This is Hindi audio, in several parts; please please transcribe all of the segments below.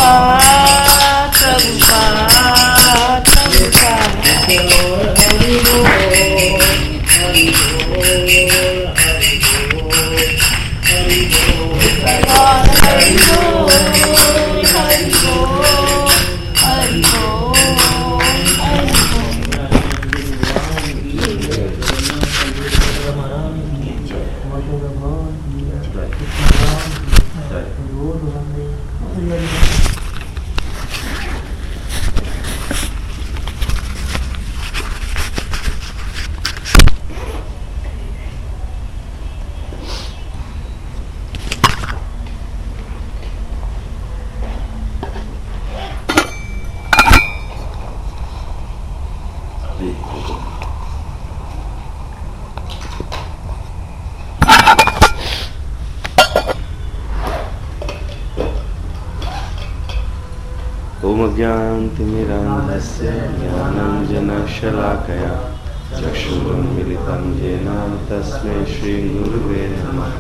ज्ञानतिमिरान्धस्य ज्ञानाञ्जनशलाकया चक्षुरुन्मिलितं येन तस्मै श्रीगुरुवे नमः।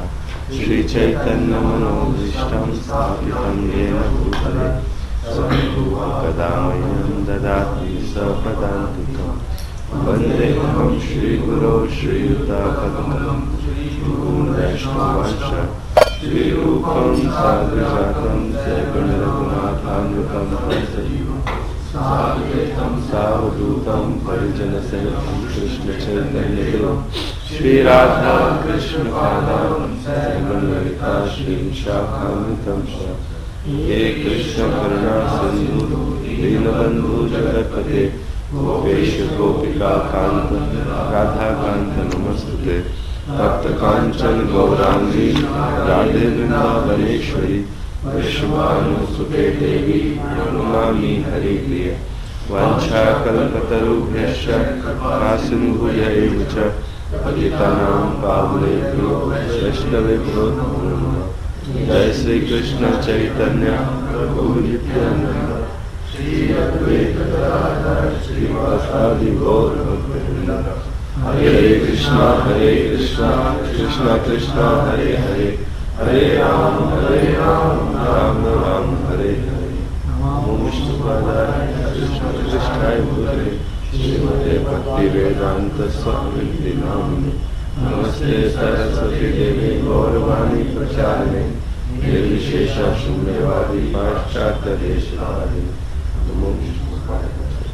श्रीचैतन्यमनोभीष्टं स्थापितं येन भूतले कदा मह्यं ददाति सपदान्तिकं। वन्देऽहं श्रीगुरो श्रीयुतापदं वैष्णवंश श्रीरूपं साग्रजातं सगुणरघुनाथान्वितं साद्वैतं सावधूतं परिजनसहितं कृष्णचैतन्यदेवं श्रीराधा कृष्णपादां सगुणललिता श्रीशाखान्वितं च। हे कृष्णकरुणा सिन्धु दीनबन्धु जगत्पते गोपेश गोपिका कान्त राधाकान्त नमस्तुते। भक्त कांचन गौरांगी राधे वृंदावनेश्वरी विश्वभानुसुते देवी नमामि हरिप्रिय। वाञ्छाकल्पतरुभ्यश्च कृपासिन्धुभ्यैव च पतितानां पावनेभ्यो वैष्णवेभ्यो नमो नमः। जय श्री कृष्ण चैतन्य प्रभु नित्यानंद श्री अद्वैत गदाधर श्रीवासादि गौर भक्तवृंद। हरे कृष्णा कृष्णा कृष्णा हरे हरे हरे राम राम राम हरे हरे। नमो विष्णुपादाय कृष्ण कृष्णाय भूतले श्रीमते भक्ति वेदांत स्वामिनिधि नामिने। नमस्ते सरस्वती देवी गौरवाणी प्रचारिणे निर्विशेष शून्यवादी पाश्चात्य देशवादी। नमो विष्णुपादाय।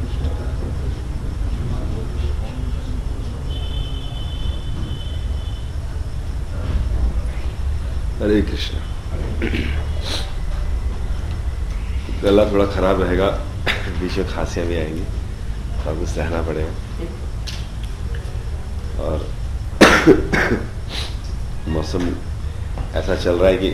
हरे कृष्ण। गला थोड़ा खराब रहेगा, बीच में खांसियां भी आएंगी तो आपको सहना पड़ेगा। और मौसम ऐसा चल रहा है कि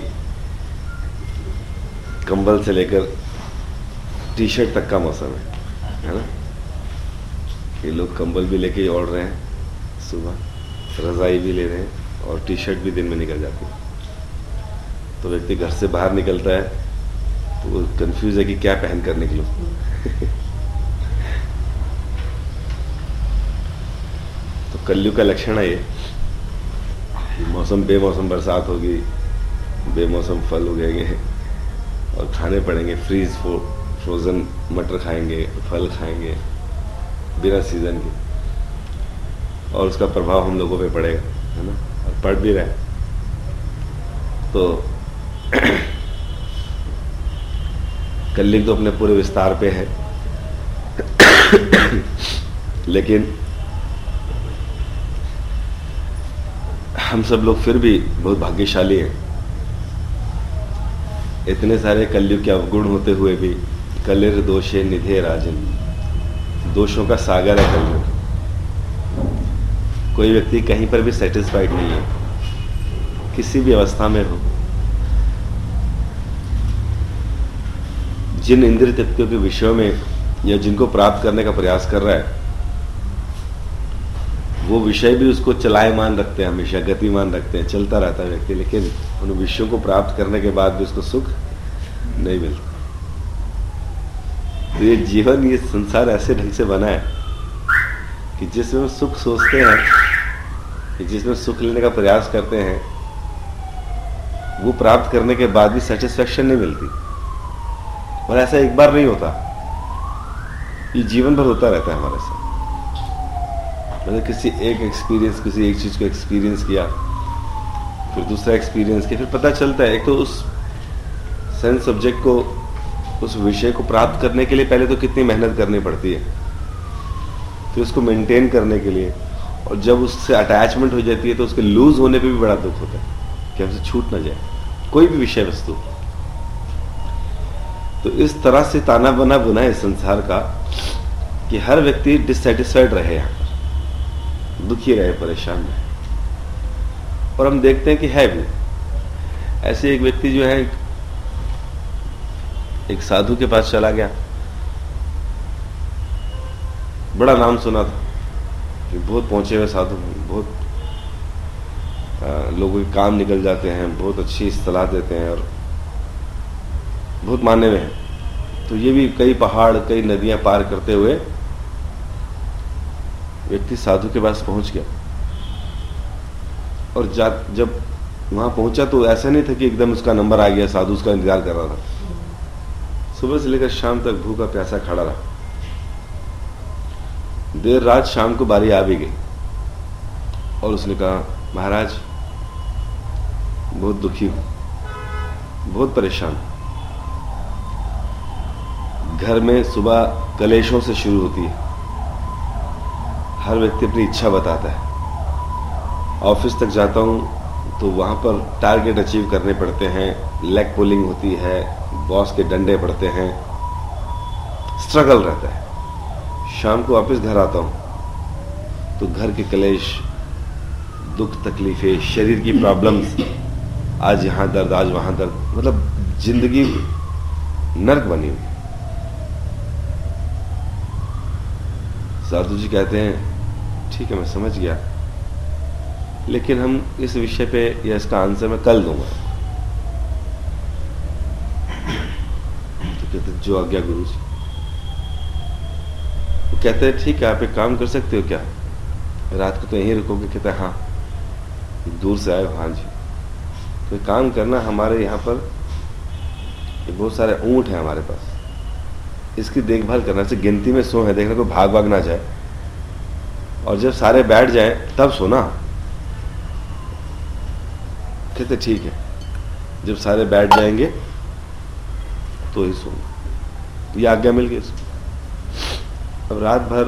कंबल से लेकर टी शर्ट तक का मौसम है ना। ये लोग कंबल भी लेके ओढ़ रहे हैं, सुबह रजाई भी ले रहे हैं और टी शर्ट भी दिन में निकल जाती है। तो व्यक्ति घर से बाहर निकलता है तो वो कंफ्यूज है कि क्या पहन कर निकलूं। तो कलयुग का लक्षण है ये। मौसम बेमौसम बरसात होगी, बेमौसम फल उगेंगे और खाने पड़ेंगे। फ्रोजन मटर खाएंगे, फल खाएंगे बिना सीजन के, और उसका प्रभाव हम लोगों पे पड़ेगा, है ना, और पड़ भी रहा है। तो कलयुग तो अपने पूरे विस्तार पे है, लेकिन हम सब लोग फिर भी बहुत भाग्यशाली हैं। इतने सारे कलयुग के अवगुण होते हुए भी कलिर दोषे निधे राजन, दोषों का सागर है कलयुग। कोई व्यक्ति कहीं पर भी सेटिस्फाइड नहीं है, किसी भी अवस्था में हो। जिन इंद्रिय तृप्तियों के विषयों में या जिनको प्राप्त करने का प्रयास कर रहा है, वो विषय भी उसको चलायमान रखते हैं, हमेशा गतिमान रखते हैं, चलता रहता है व्यक्ति, लेकिन उन विषयों को प्राप्त करने के बाद भी उसको सुख नहीं मिलता। तो ये जीवन, ये संसार ऐसे ढंग से बना है कि जिसमें सुख सोचते हैं, कि जिसमें सुख लेने का प्रयास करते हैं, वो प्राप्त करने के बाद भी सेटिस्फैक्शन नहीं मिलती। और ऐसा एक बार नहीं होता, ये जीवन भर होता रहता है हमारे साथ। मतलब किसी एक एक्सपीरियंस, किसी एक चीज को एक्सपीरियंस किया, फिर दूसरा एक्सपीरियंस किया, फिर पता चलता है एक तो उस सेंस सब्जेक्ट को, उस विषय को प्राप्त करने के लिए पहले तो कितनी मेहनत करनी पड़ती है, फिर उसको मेंटेन करने के लिए, और जब उससे अटैचमेंट हो जाती है तो उसके लूज होने पे भी बड़ा दुख होता है कि हमसे छूट ना जाए कोई भी विषय वस्तु। तो इस तरह से ताना बना बुना है संसार का कि हर व्यक्ति डिससेटिस्फाइड रहे, यहां पर दुखी रहे, परेशान रहे। और हम देखते हैं कि है भी ऐसे एक व्यक्ति जो है एक साधु के पास चला गया, बड़ा नाम सुना था कि बहुत पहुंचे हुए साधु, बहुत लोगों के काम निकल जाते हैं, बहुत अच्छी सलाह देते हैं और बहुत माने हुए हैं। तो ये भी कई पहाड़, कई नदियां पार करते हुए व्यक्ति साधु के पास पहुंच गया। और जब वहां पहुंचा तो ऐसा नहीं था कि एकदम उसका नंबर आ गया, साधु उसका इंतजार कर रहा था। सुबह से लेकर शाम तक भूखा प्यासा खड़ा रहा। देर रात शाम को बारी आ भी गई और उसने कहा, महाराज बहुत दुखी हूं, बहुत परेशान। घर में सुबह कलेशों से शुरू होती है, हर व्यक्ति अपनी इच्छा बताता है। ऑफिस तक जाता हूं तो वहां पर टारगेट अचीव करने पड़ते हैं, लेग पुलिंग होती है, बॉस के डंडे पड़ते हैं, स्ट्रगल रहता है। शाम को वापस घर आता हूं तो घर के कलेश, दुख तकलीफें, शरीर की प्रॉब्लम्स, आज यहां दर्द, आज वहां दर्द, मतलब जिंदगी नर्क बनी हुई। साधु जी कहते हैं, ठीक है मैं समझ गया, लेकिन हम इस विषय पे या इसका आंसर मैं कल दूंगा। तो कहते जो आज्ञा गुरु जी। वो कहते हैं ठीक है, आप एक काम कर सकते हो क्या, रात को तो यहीं रुकोगे? कहते हैं हाँ। दूर से आए हो? हाँ जी। तो एक काम करना, हमारे यहाँ पर ये बहुत सारे ऊंट हैं हमारे पास, इसकी देखभाल करना, से गिनती में 100 है, देखना कोई भाग भाग ना जाए, और जब सारे बैठ जाएं तब सोना। कहते ठीक है, जब सारे बैठ जाएंगे तो ही सोना। ये आज्ञा मिल गई उसको। अब रात भर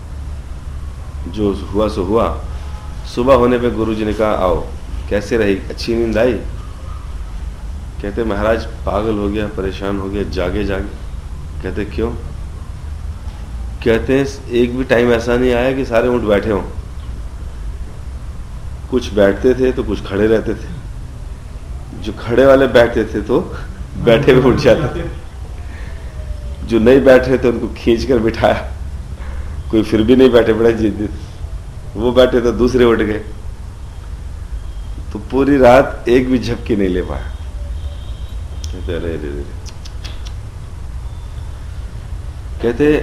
जो हुआ सो हुआ। सुबह होने पे गुरुजी ने कहा, आओ कैसे रही, अच्छी नींद आई? कहते महाराज पागल हो गया, परेशान हो गया, जागे जागे। कहते क्यों? कहते हैं एक भी टाइम ऐसा नहीं आया कि सारे ऊंट बैठे हों। कुछ बैठते थे तो कुछ खड़े रहते थे, जो खड़े वाले बैठते थे तो बैठे हुए उठ जाते थे, जो नहीं बैठ रहे थे उनको खींच कर बिठाया, कोई फिर भी नहीं बैठे, बड़ा जिद्दी, वो बैठे तो दूसरे उठ गए। तो पूरी रात एक भी झपकी नहीं ले पाया। कहते अरे रे रे। कहते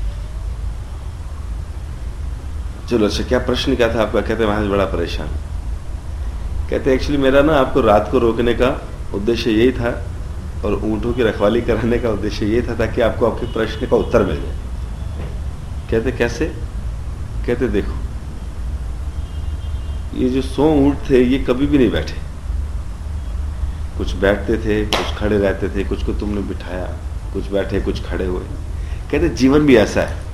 चलो अच्छा, क्या प्रश्न क्या था आपका? कहते महाराज बड़ा परेशान। कहते एक्चुअली मेरा ना आपको रात को रोकने का उद्देश्य यही था, और ऊंटों की रखवाली कराने का उद्देश्य यही था, ताकि आपको आपके प्रश्न का उत्तर मिल जाए। कहते कैसे? कहते देखो, ये जो 100 ऊंट थे ये कभी भी नहीं बैठे, कुछ बैठते थे, कुछ खड़े रहते थे, कुछ को तुमने बिठाया, कुछ बैठे, कुछ खड़े हुए। कहते जीवन भी ऐसा है,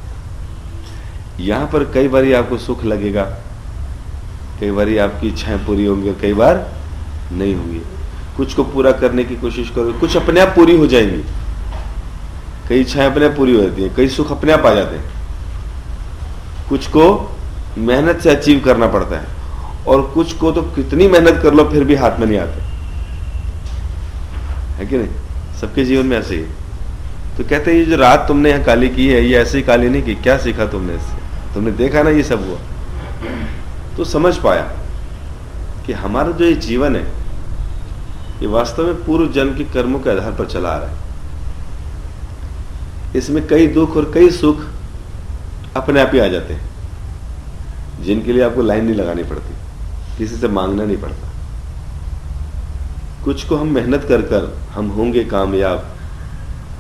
यहां पर कई बार आपको सुख लगेगा, कई बार आपकी इच्छाएं पूरी होंगी, कई बार नहीं होंगी। कुछ को पूरा करने की कोशिश करोगे, कुछ अपने आप पूरी हो जाएंगी, कई इच्छाएं अपने आप पूरी हो जाती हैं, कई सुख अपने आप आ जाते हैं। कुछ को मेहनत से अचीव करना पड़ता है, और कुछ को तो कितनी मेहनत कर लो फिर भी हाथ में नहीं आते, है कि नहीं? सबके जीवन में ऐसे ही। तो कहते हैं ये जो रात तुमने यहाँ काली की है, ये ऐसे ही काली नहीं की, क्या सीखा तुमने इससे? तुमने देखा ना ये सब हुआ, तो समझ पाया कि हमारा जो ये जीवन है ये वास्तव में पूर्व जन्म के कर्मों के आधार पर चला आ रहा है। इसमें कई दुख और कई सुख अपने आप ही आ जाते हैं, जिनके लिए आपको लाइन नहीं लगानी पड़ती, किसी से मांगना नहीं पड़ता। कुछ को हम मेहनत कर कर हम होंगे कामयाब,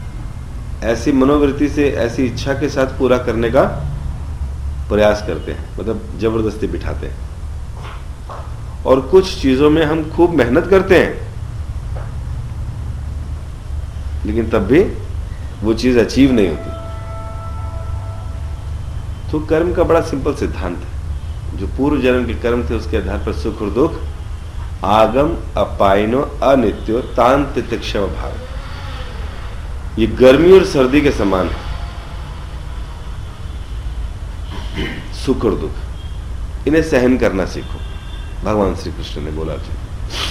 ऐसी मनोवृत्ति से, ऐसी इच्छा के साथ पूरा करने का प्रयास करते हैं, मतलब जबरदस्ती बिठाते हैं। और कुछ चीजों में हम खूब मेहनत करते हैं, लेकिन तब भी वो चीज अचीव नहीं होती। तो कर्म का बड़ा सिंपल सिद्धांत है, जो पूर्व जन्म के कर्म थे उसके आधार पर सुख और दुख, आगम अपायनो अनित्यो तान तितिक्षव भाव, ये गर्मी और सर्दी के समान है, सुख और दुख, इन्हें सहन करना सीखो, भगवान श्री कृष्ण ने बोला जी।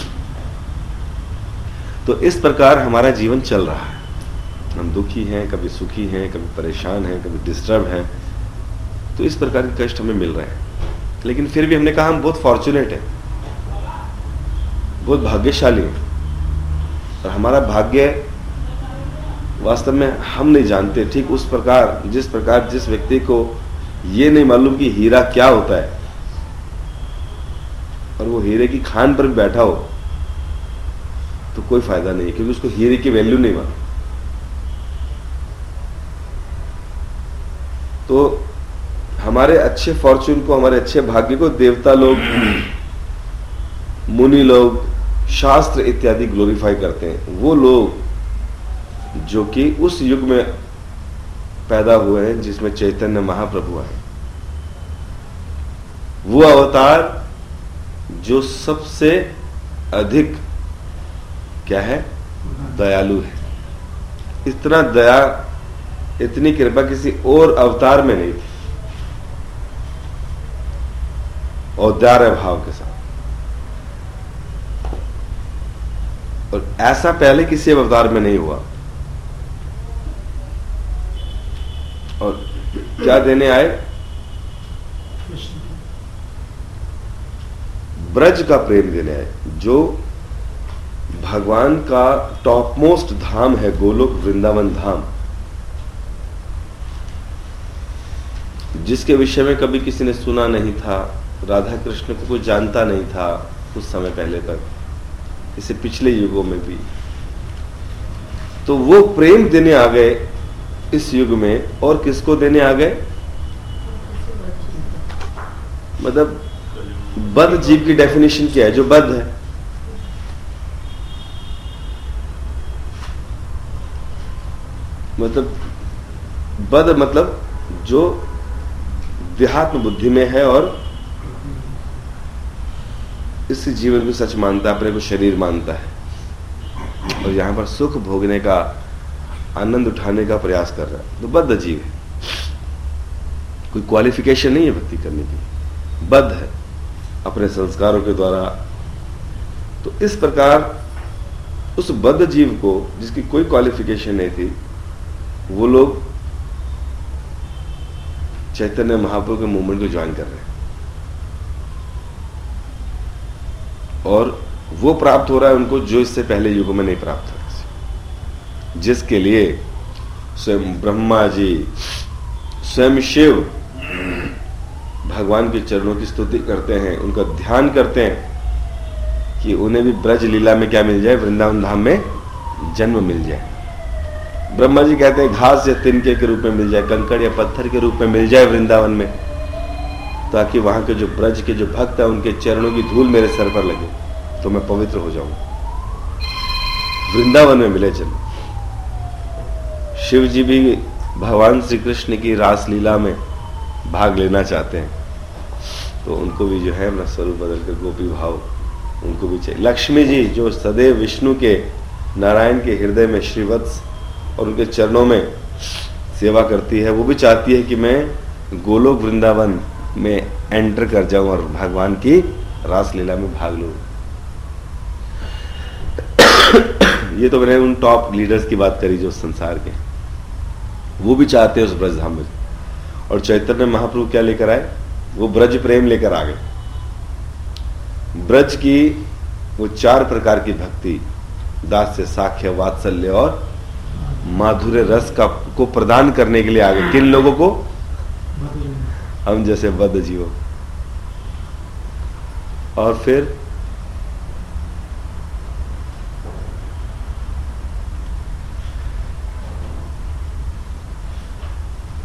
तो इस प्रकार हमारा जीवन चल रहा है, हम दुखी हैं, कभी सुखी हैं, कभी परेशान हैं, कभी डिस्टर्ब हैं। तो इस प्रकार के कष्ट हमें मिल रहे हैं, लेकिन फिर भी हमने कहा हम बहुत फॉर्चुनेट हैं, बहुत भाग्यशाली हैं। और हमारा भाग्य वास्तव में हम नहीं जानते, ठीक उस प्रकार जिस व्यक्ति को ये नहीं मालूम कि हीरा क्या होता है, और वो हीरे की खान पर भी बैठा हो तो कोई फायदा नहीं, क्योंकि उसको हीरे की वैल्यू नहीं मालूम। तो हमारे अच्छे फॉर्च्यून को, हमारे अच्छे भाग्य को देवता लोग, मुनि लोग, शास्त्र इत्यादि ग्लोरीफाई करते हैं। वो लोग जो कि उस युग में पैदा हुए हैं जिसमें चैतन्य महाप्रभु आए, वो अवतार जो सबसे अधिक क्या है, दयालु है। इतना दया, इतनी कृपा किसी और अवतार में नहीं थी, औदार्य भाव के साथ। और ऐसा पहले किसी अवतार में नहीं हुआ। और क्या देने आए, ब्रज का प्रेम देने आए, जो भगवान का टॉप मोस्ट धाम है, गोलोक वृंदावन धाम, जिसके विषय में कभी किसी ने सुना नहीं था, राधा कृष्ण को कोई जानता नहीं था उस समय पहले तक, इससे पिछले युगों में भी। तो वो प्रेम देने आ गए इस युग में। और किसको देने आ गए, मतलब बद्ध जीव की डेफिनेशन क्या है, जो बद्ध है। मतलब बद्ध मतलब जो देहात्म बुद्धि में है और इस जीवन को सच मानता है, अपने को शरीर मानता है, और यहां पर सुख भोगने का, आनंद उठाने का प्रयास कर रहा है, तो बद्ध जीव है। कोई क्वालिफिकेशन नहीं है भक्ति करने की, बद्ध है अपने संस्कारों के द्वारा। तो इस प्रकार उस बद्ध जीव को, जिसकी कोई क्वालिफिकेशन नहीं थी, वो लोग चैतन्य महाप्रभु के मूवमेंट को ज्वाइन कर रहे हैं। और वो प्राप्त हो रहा है उनको जो इससे पहले युगों में नहीं प्राप्त हुआ, जिसके लिए स्वयं ब्रह्मा जी, स्वयं शिव भगवान के चरणों की स्तुति करते हैं, उनका ध्यान करते हैं कि उन्हें भी ब्रज लीला में क्या मिल जाए, वृंदावन धाम में जन्म मिल जाए। ब्रह्मा जी कहते हैं घास या तिनके के रूप में मिल जाए, कंकड़ या पत्थर के रूप में मिल जाए वृंदावन में, ताकि वहां के जो ब्रज के जो भक्त है उनके चरणों की धूल मेरे सर पर लगे तो मैं पवित्र हो जाऊं। वृंदावन में मिले जन्म। शिव जी भी भगवान श्री कृष्ण की रास लीला में भाग लेना चाहते हैं, तो उनको भी जो है अपना स्वरूप बदल कर गोपी भाव उनको भी चाहिए। लक्ष्मी जी जो सदैव विष्णु के, नारायण के हृदय में श्रीवत्स और उनके चरणों में सेवा करती है, वो भी चाहती है कि मैं गोलोक वृंदावन में एंटर कर जाऊं और भगवान की रास लीला में भाग लूं। ये तो मैंने उन टॉप लीडर्स की बात करी जो संसार के, वो भी चाहते हैं उस ब्रज धाम में। और चैतन्य महाप्रभु क्या लेकर आए, वो ब्रज प्रेम लेकर आ गए। ब्रज की वो 4 प्रकार की भक्ति, दास्य, साख्य, वात्सल्य और माधुर्य रस का को प्रदान करने के लिए आ गए। किन लोगों को, हम जैसे बद्ध जीवों। और फिर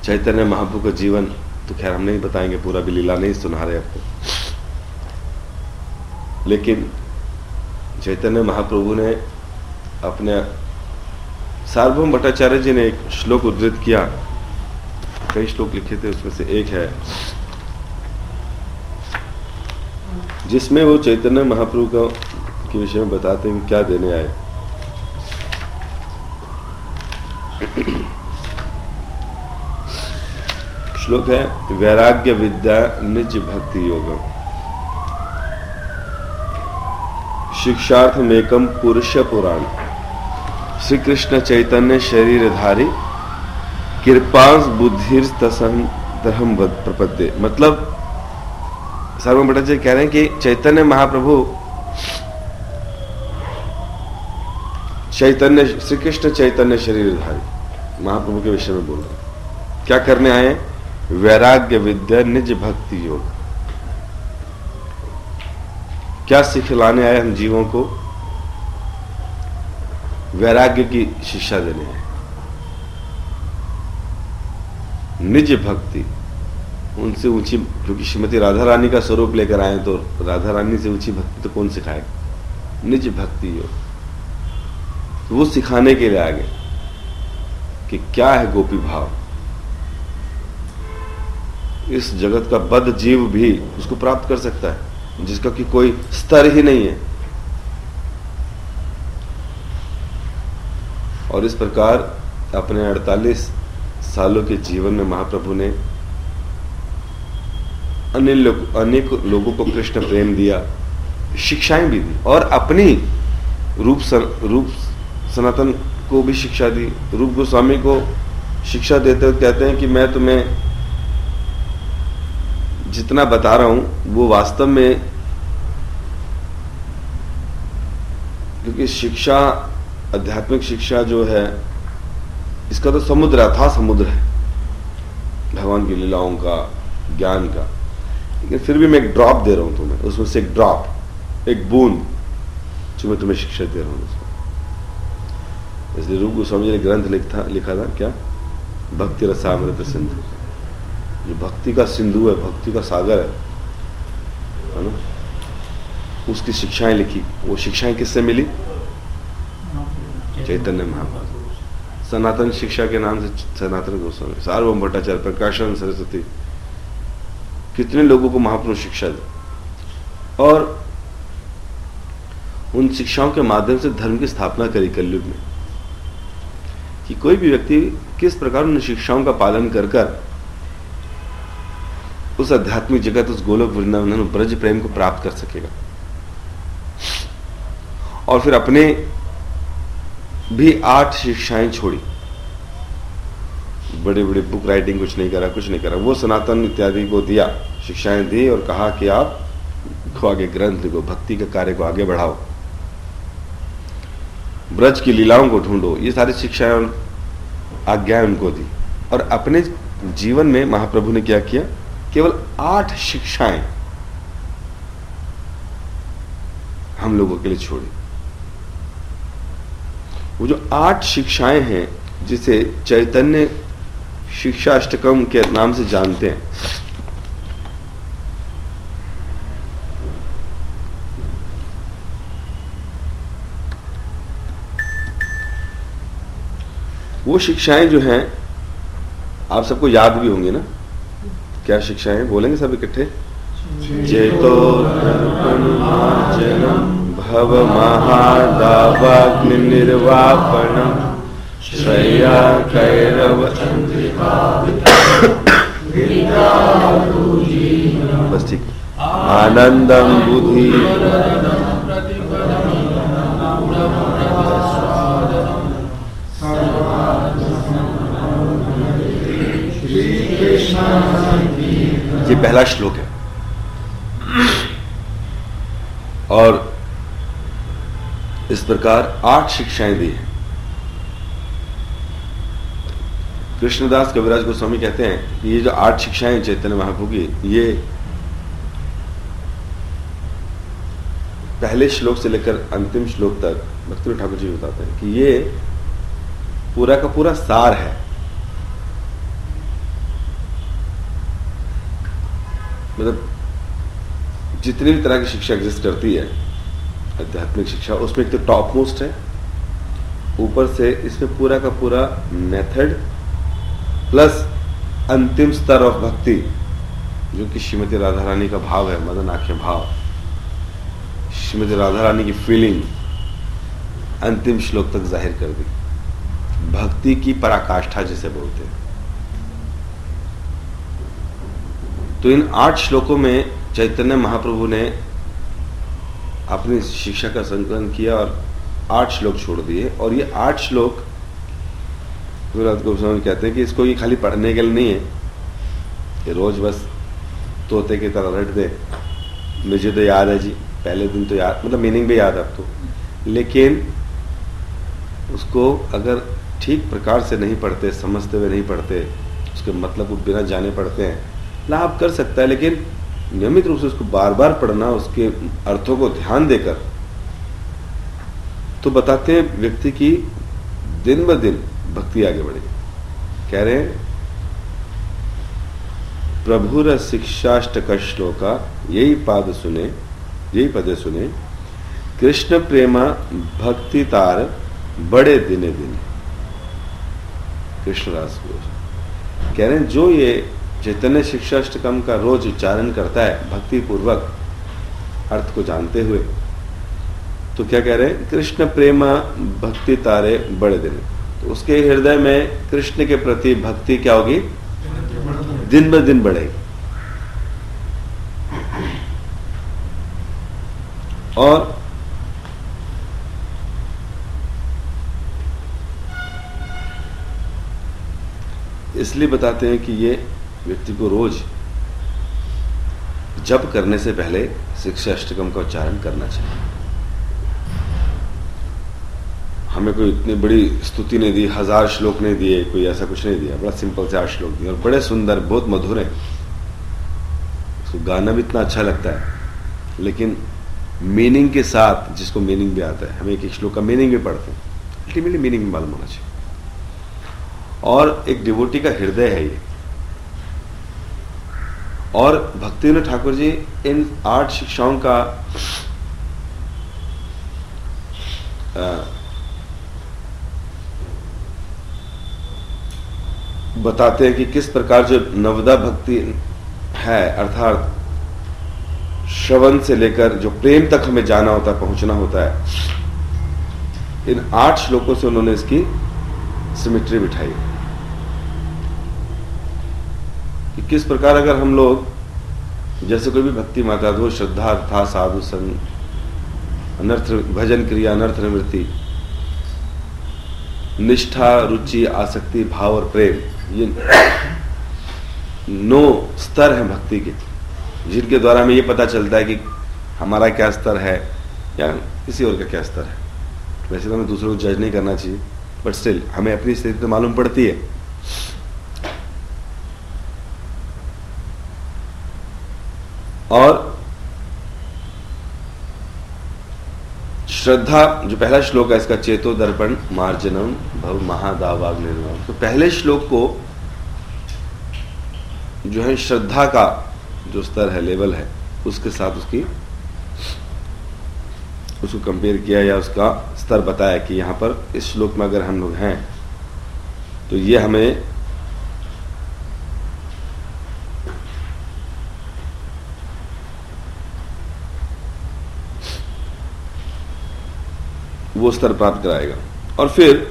चैतन्य महाप्रभु का जीवन तो खैर हम नहीं बताएंगे, पूरा भी लीला नहीं सुना रहे आपको, लेकिन चैतन्य महाप्रभु ने अपने सार्वभौम भट्टाचार्य जी ने एक श्लोक उद्धृत किया, कई श्लोक लिखे थे, उसमें से एक है जिसमें वो चैतन्य महाप्रभु का के विषय में बताते हैं क्या देने आए। श्लोक है वैराग्य विद्या निज भक्ति योगम शिक्षार्थमेकम पुरुष पुराण श्री कृष्ण चैतन्य शरीरधारी कृपांस बुद्धिर तसम दहम प्रपद्ये। मतलब सार्वभौम भट्टाचार्य कह रहे हैं कि चैतन्य महाप्रभु, चैतन्य श्री कृष्ण चैतन्य शरीरधारी महाप्रभु के विषय में बोल रहे हैं। क्या करने आए हैं? वैराग्य विद्या निज भक्ति योग। क्या सिखलाने आए हम जीवों को? वैराग्य की शिक्षा देने आए। निज भक्ति, उनसे ऊंची, क्योंकि श्रीमती राधा रानी का स्वरूप लेकर आए तो राधा रानी से ऊंची भक्ति तो कौन सिखाएगा? निज भक्ति योग। तो वो सिखाने के लिए आ गए कि क्या है गोपी भाव। इस जगत का बद्ध जीव भी उसको प्राप्त कर सकता है जिसका कि कोई स्तर ही नहीं है। और इस प्रकार अपने 48 सालों के जीवन में महाप्रभु ने अनेक लोगों को कृष्ण प्रेम दिया, शिक्षाएं भी दी, और अपनी रूप सनातन को भी शिक्षा दी। रूप गोस्वामी को शिक्षा देते हुए कहते हैं कि मैं तुम्हें जितना बता रहा हूं वो वास्तव में, क्योंकि शिक्षा, आध्यात्मिक शिक्षा जो है इसका तो समुद्र, अथाह समुद्र है भगवान की लीलाओं का, ज्ञान का, लेकिन फिर भी मैं एक ड्रॉप दे रहा हूं तुम्हें, उसमें से एक ड्रॉप, एक बूंद जो मैं तुम्हें शिक्षा दे रहा हूं उसमें। इसलिए रूप गोस्वामी जी ने ग्रंथ लिखा था क्या? भक्ति रसामृत सिंधु। ये भक्ति का सिंधु है, भक्ति का सागर है ना। उसकी शिक्षाएं लिखी। वो शिक्षाएं किससे मिली? चैतन्य महाप्रभु। सनातन शिक्षा के नाम से सनातन गोस्वामी, सार्वभौम भट्टाचार्य, प्रकाशन सरस्वती, कितने लोगों को महाप्रभु शिक्षा दी और उन शिक्षाओं के माध्यम से धर्म की स्थापना करी कलयुग में। कि कोई भी व्यक्ति किस प्रकार उन शिक्षाओं का पालन कर कर उस आध्यात्मिक जगत, उस गोलोक वृंदावन, ब्रज प्रेम को प्राप्त कर सकेगा। और फिर अपने भी 8 शिक्षाएं छोड़ी। बड़े बड़े बुक राइटिंग कुछ नहीं करा, वो सनातन इत्यादि को दिया, शिक्षाएं दी और कहा कि आप आगे ग्रंथ लिखो, भक्ति के कार्य को आगे बढ़ाओ, ब्रज की लीलाओं को ढूंढो। ये सारी शिक्षाएं और आज्ञाएं उनको दी। और अपने जीवन में महाप्रभु ने क्या किया? केवल 8 शिक्षाएं हम लोगों के लिए छोड़ी। वो जो 8 शिक्षाएं हैं जिसे चैतन्य शिक्षा अष्टकम के नाम से जानते हैं, वो शिक्षाएं जो हैं आप सबको याद भी होंगी ना। क्या शिक्षाएं बोलेंगे सब इकट्ठे? चेतो भव महादावाग्नि निर्वापणम श्रेया कैरव बस ठीक। आनंदम बुद्धि ये पहला श्लोक है। और इस प्रकार 8 शिक्षाएं दी हैं। कृष्णदास कविराज गोस्वामी कहते हैं कि ये जो 8 शिक्षाएं चैतन्य महाप्रभु की, ये पहले श्लोक से लेकर अंतिम श्लोक तक भक्ति ठाकुर जी बताते हैं कि ये पूरा का पूरा सार है मतलब जितनी भी तरह की शिक्षा एग्जिस्ट करती है आध्यात्मिक शिक्षा, उसमें एक तो टॉप मोस्ट है, ऊपर से इसमें पूरा का पूरा मेथड प्लस अंतिम स्तर ऑफ भक्ति, जो कि श्रीमती राधा रानी का भाव है, मदन आख्या भाव, श्रीमती राधा रानी की फीलिंग अंतिम श्लोक तक जाहिर कर दी। भक्ति की पराकाष्ठा जिसे बोलते हैं। तो इन 8 श्लोकों में चैतन्य महाप्रभु ने अपनी शिक्षा का संकलन किया और 8 श्लोक छोड़ दिए। और ये 8 श्लोक गुरुनाथ गोस्वामी कहते हैं कि इसको ये खाली पढ़ने के लिए नहीं है, ये रोज बस तोते की तरह रट दे। मुझे तो याद है जी, पहले दिन तो याद, मतलब मीनिंग भी याद है अब तो, लेकिन उसको अगर ठीक प्रकार से नहीं पढ़ते, समझते हुए नहीं पढ़ते, उसके मतलब को बिना जाने पढ़ते हैं, लाभ कर सकता है, लेकिन नियमित रूप से उसको बार बार पढ़ना, उसके अर्थों को ध्यान देकर, तो बताते हैं व्यक्ति की दिन ब दिन भक्ति आगे बढ़ेगी। कह रहे हैं प्रभुर शिक्षाष्टक श्लोका यही पदे सुने कृष्ण प्रेमा भक्ति तार बड़े दिने दिन। कृष्णदास कह रहे हैं जो ये चैतन्य शिक्षाष्टकम का रोज उच्चारण करता है भक्ति पूर्वक, अर्थ को जानते हुए, तो क्या कह रहे हैं, कृष्ण प्रेमा भक्ति तारे बड़े दिन, तो उसके हृदय में कृष्ण के प्रति भक्ति क्या होगी, दिन ब दिन बढ़ेगी। और इसलिए बताते हैं कि ये व्यक्ति को रोज जप करने से पहले शिक्षा अष्टकम का उच्चारण करना चाहिए। हमें कोई इतनी बड़ी स्तुति नहीं दी, 1000 श्लोक नहीं दिए, कोई ऐसा कुछ नहीं दिया, बड़ा सिंपल से 8 श्लोक दिए और बड़े सुंदर, बहुत मधुर है। उसको गाना भी इतना अच्छा लगता है, लेकिन मीनिंग के साथ, जिसको मीनिंग भी आता है, हम एक श्लोक का मीनिंग भी पढ़ते हैं, अल्टीमेटली मीनिंग भी मालूम होना चाहिए। और एक डिवोटी का हृदय है ये। और भक्तिविनोद ठाकुर जी इन 8 शिक्षाओं का बताते हैं कि किस प्रकार जो नवदा भक्ति है, अर्थात श्रवण से लेकर जो प्रेम तक हमें जाना होता है, पहुंचना होता है, इन 8 श्लोकों से उन्होंने इसकी सिमेट्री बिठाई कि किस प्रकार अगर हम लोग जैसे कोई भी भक्ति माता दो, श्रद्धा था साधु संग, अनर्थ भजन क्रिया, अनर्थ निवृत्ति, निष्ठा, रुचि, आसक्ति, भाव और प्रेम, ये 9 स्तर हैं भक्ति के, जिनके द्वारा हमें ये पता चलता है कि हमारा क्या स्तर है या किसी और का क्या स्तर है। वैसे तो हमें दूसरों को जज नहीं करना चाहिए, बट स्टिल हमें अपनी स्थिति तो मालूम पड़ती है। और श्रद्धा, जो पहला श्लोक है इसका, चेतो दर्पण मार्जनम भव महादावाग निर्वाण, तो पहले श्लोक को जो है श्रद्धा का जो स्तर है, लेवल है, उसके साथ उसको कंपेयर किया या उसका स्तर बताया कि यहां पर इस श्लोक में अगर हम लोग हैं तो ये हमें वो स्तर प्राप्त कराएगा। और फिर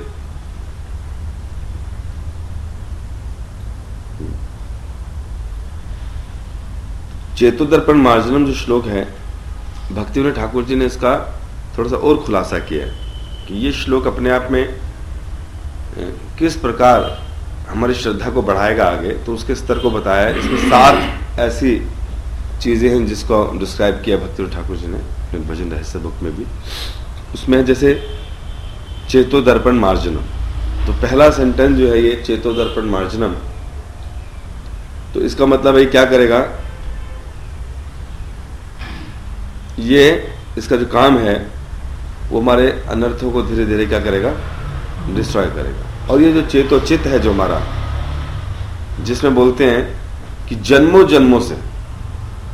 चेतोदर्पण मार्जनम जो श्लोक है, भक्तिविनोद ठाकुर जी ने इसका थोड़ा सा और खुलासा किया है कि ये श्लोक अपने आप में किस प्रकार हमारी श्रद्धा को बढ़ाएगा आगे, तो उसके स्तर को बताया है। इसमें 7 ऐसी चीजें हैं जिसको डिस्क्राइब किया भक्तिविनोद ठाकुर जी ने भजन रहस्य बुक में भी। उसमें जैसे चेतो दर्पण मार्जनम, तो पहला सेंटेंस जो है ये चेतो दर्पण मार्जनम, तो इसका मतलब है क्या करेगा, ये इसका जो काम है वो हमारे अनर्थों को धीरे धीरे क्या करेगा, डिस्ट्रॉय करेगा। और ये जो चेतो चित्त है जो हमारा, जिसमें बोलते हैं कि जन्मों जन्मों से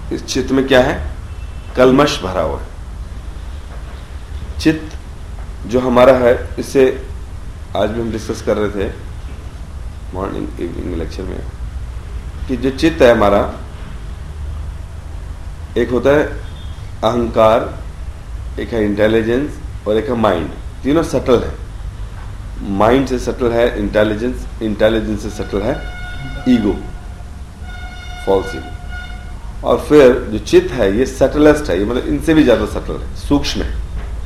इस चित्त में क्या है? कलमश भरा हुआ है। चित्त जो हमारा है, इससे आज भी हम डिस्कस कर रहे थे मॉर्निंग इवनिंग लेक्चर में, कि जो चित्त है हमारा, एक होता है अहंकार, एक है इंटेलिजेंस और एक है माइंड। तीनों सटल है। माइंड से सटल है इंटेलिजेंस, इंटेलिजेंस से सटल है ईगो, फॉल्स ईगो। और फिर जो चित्त है ये सटलेस्ट है, ये मतलब इनसे भी ज्यादा सटल है, सूक्ष्म है।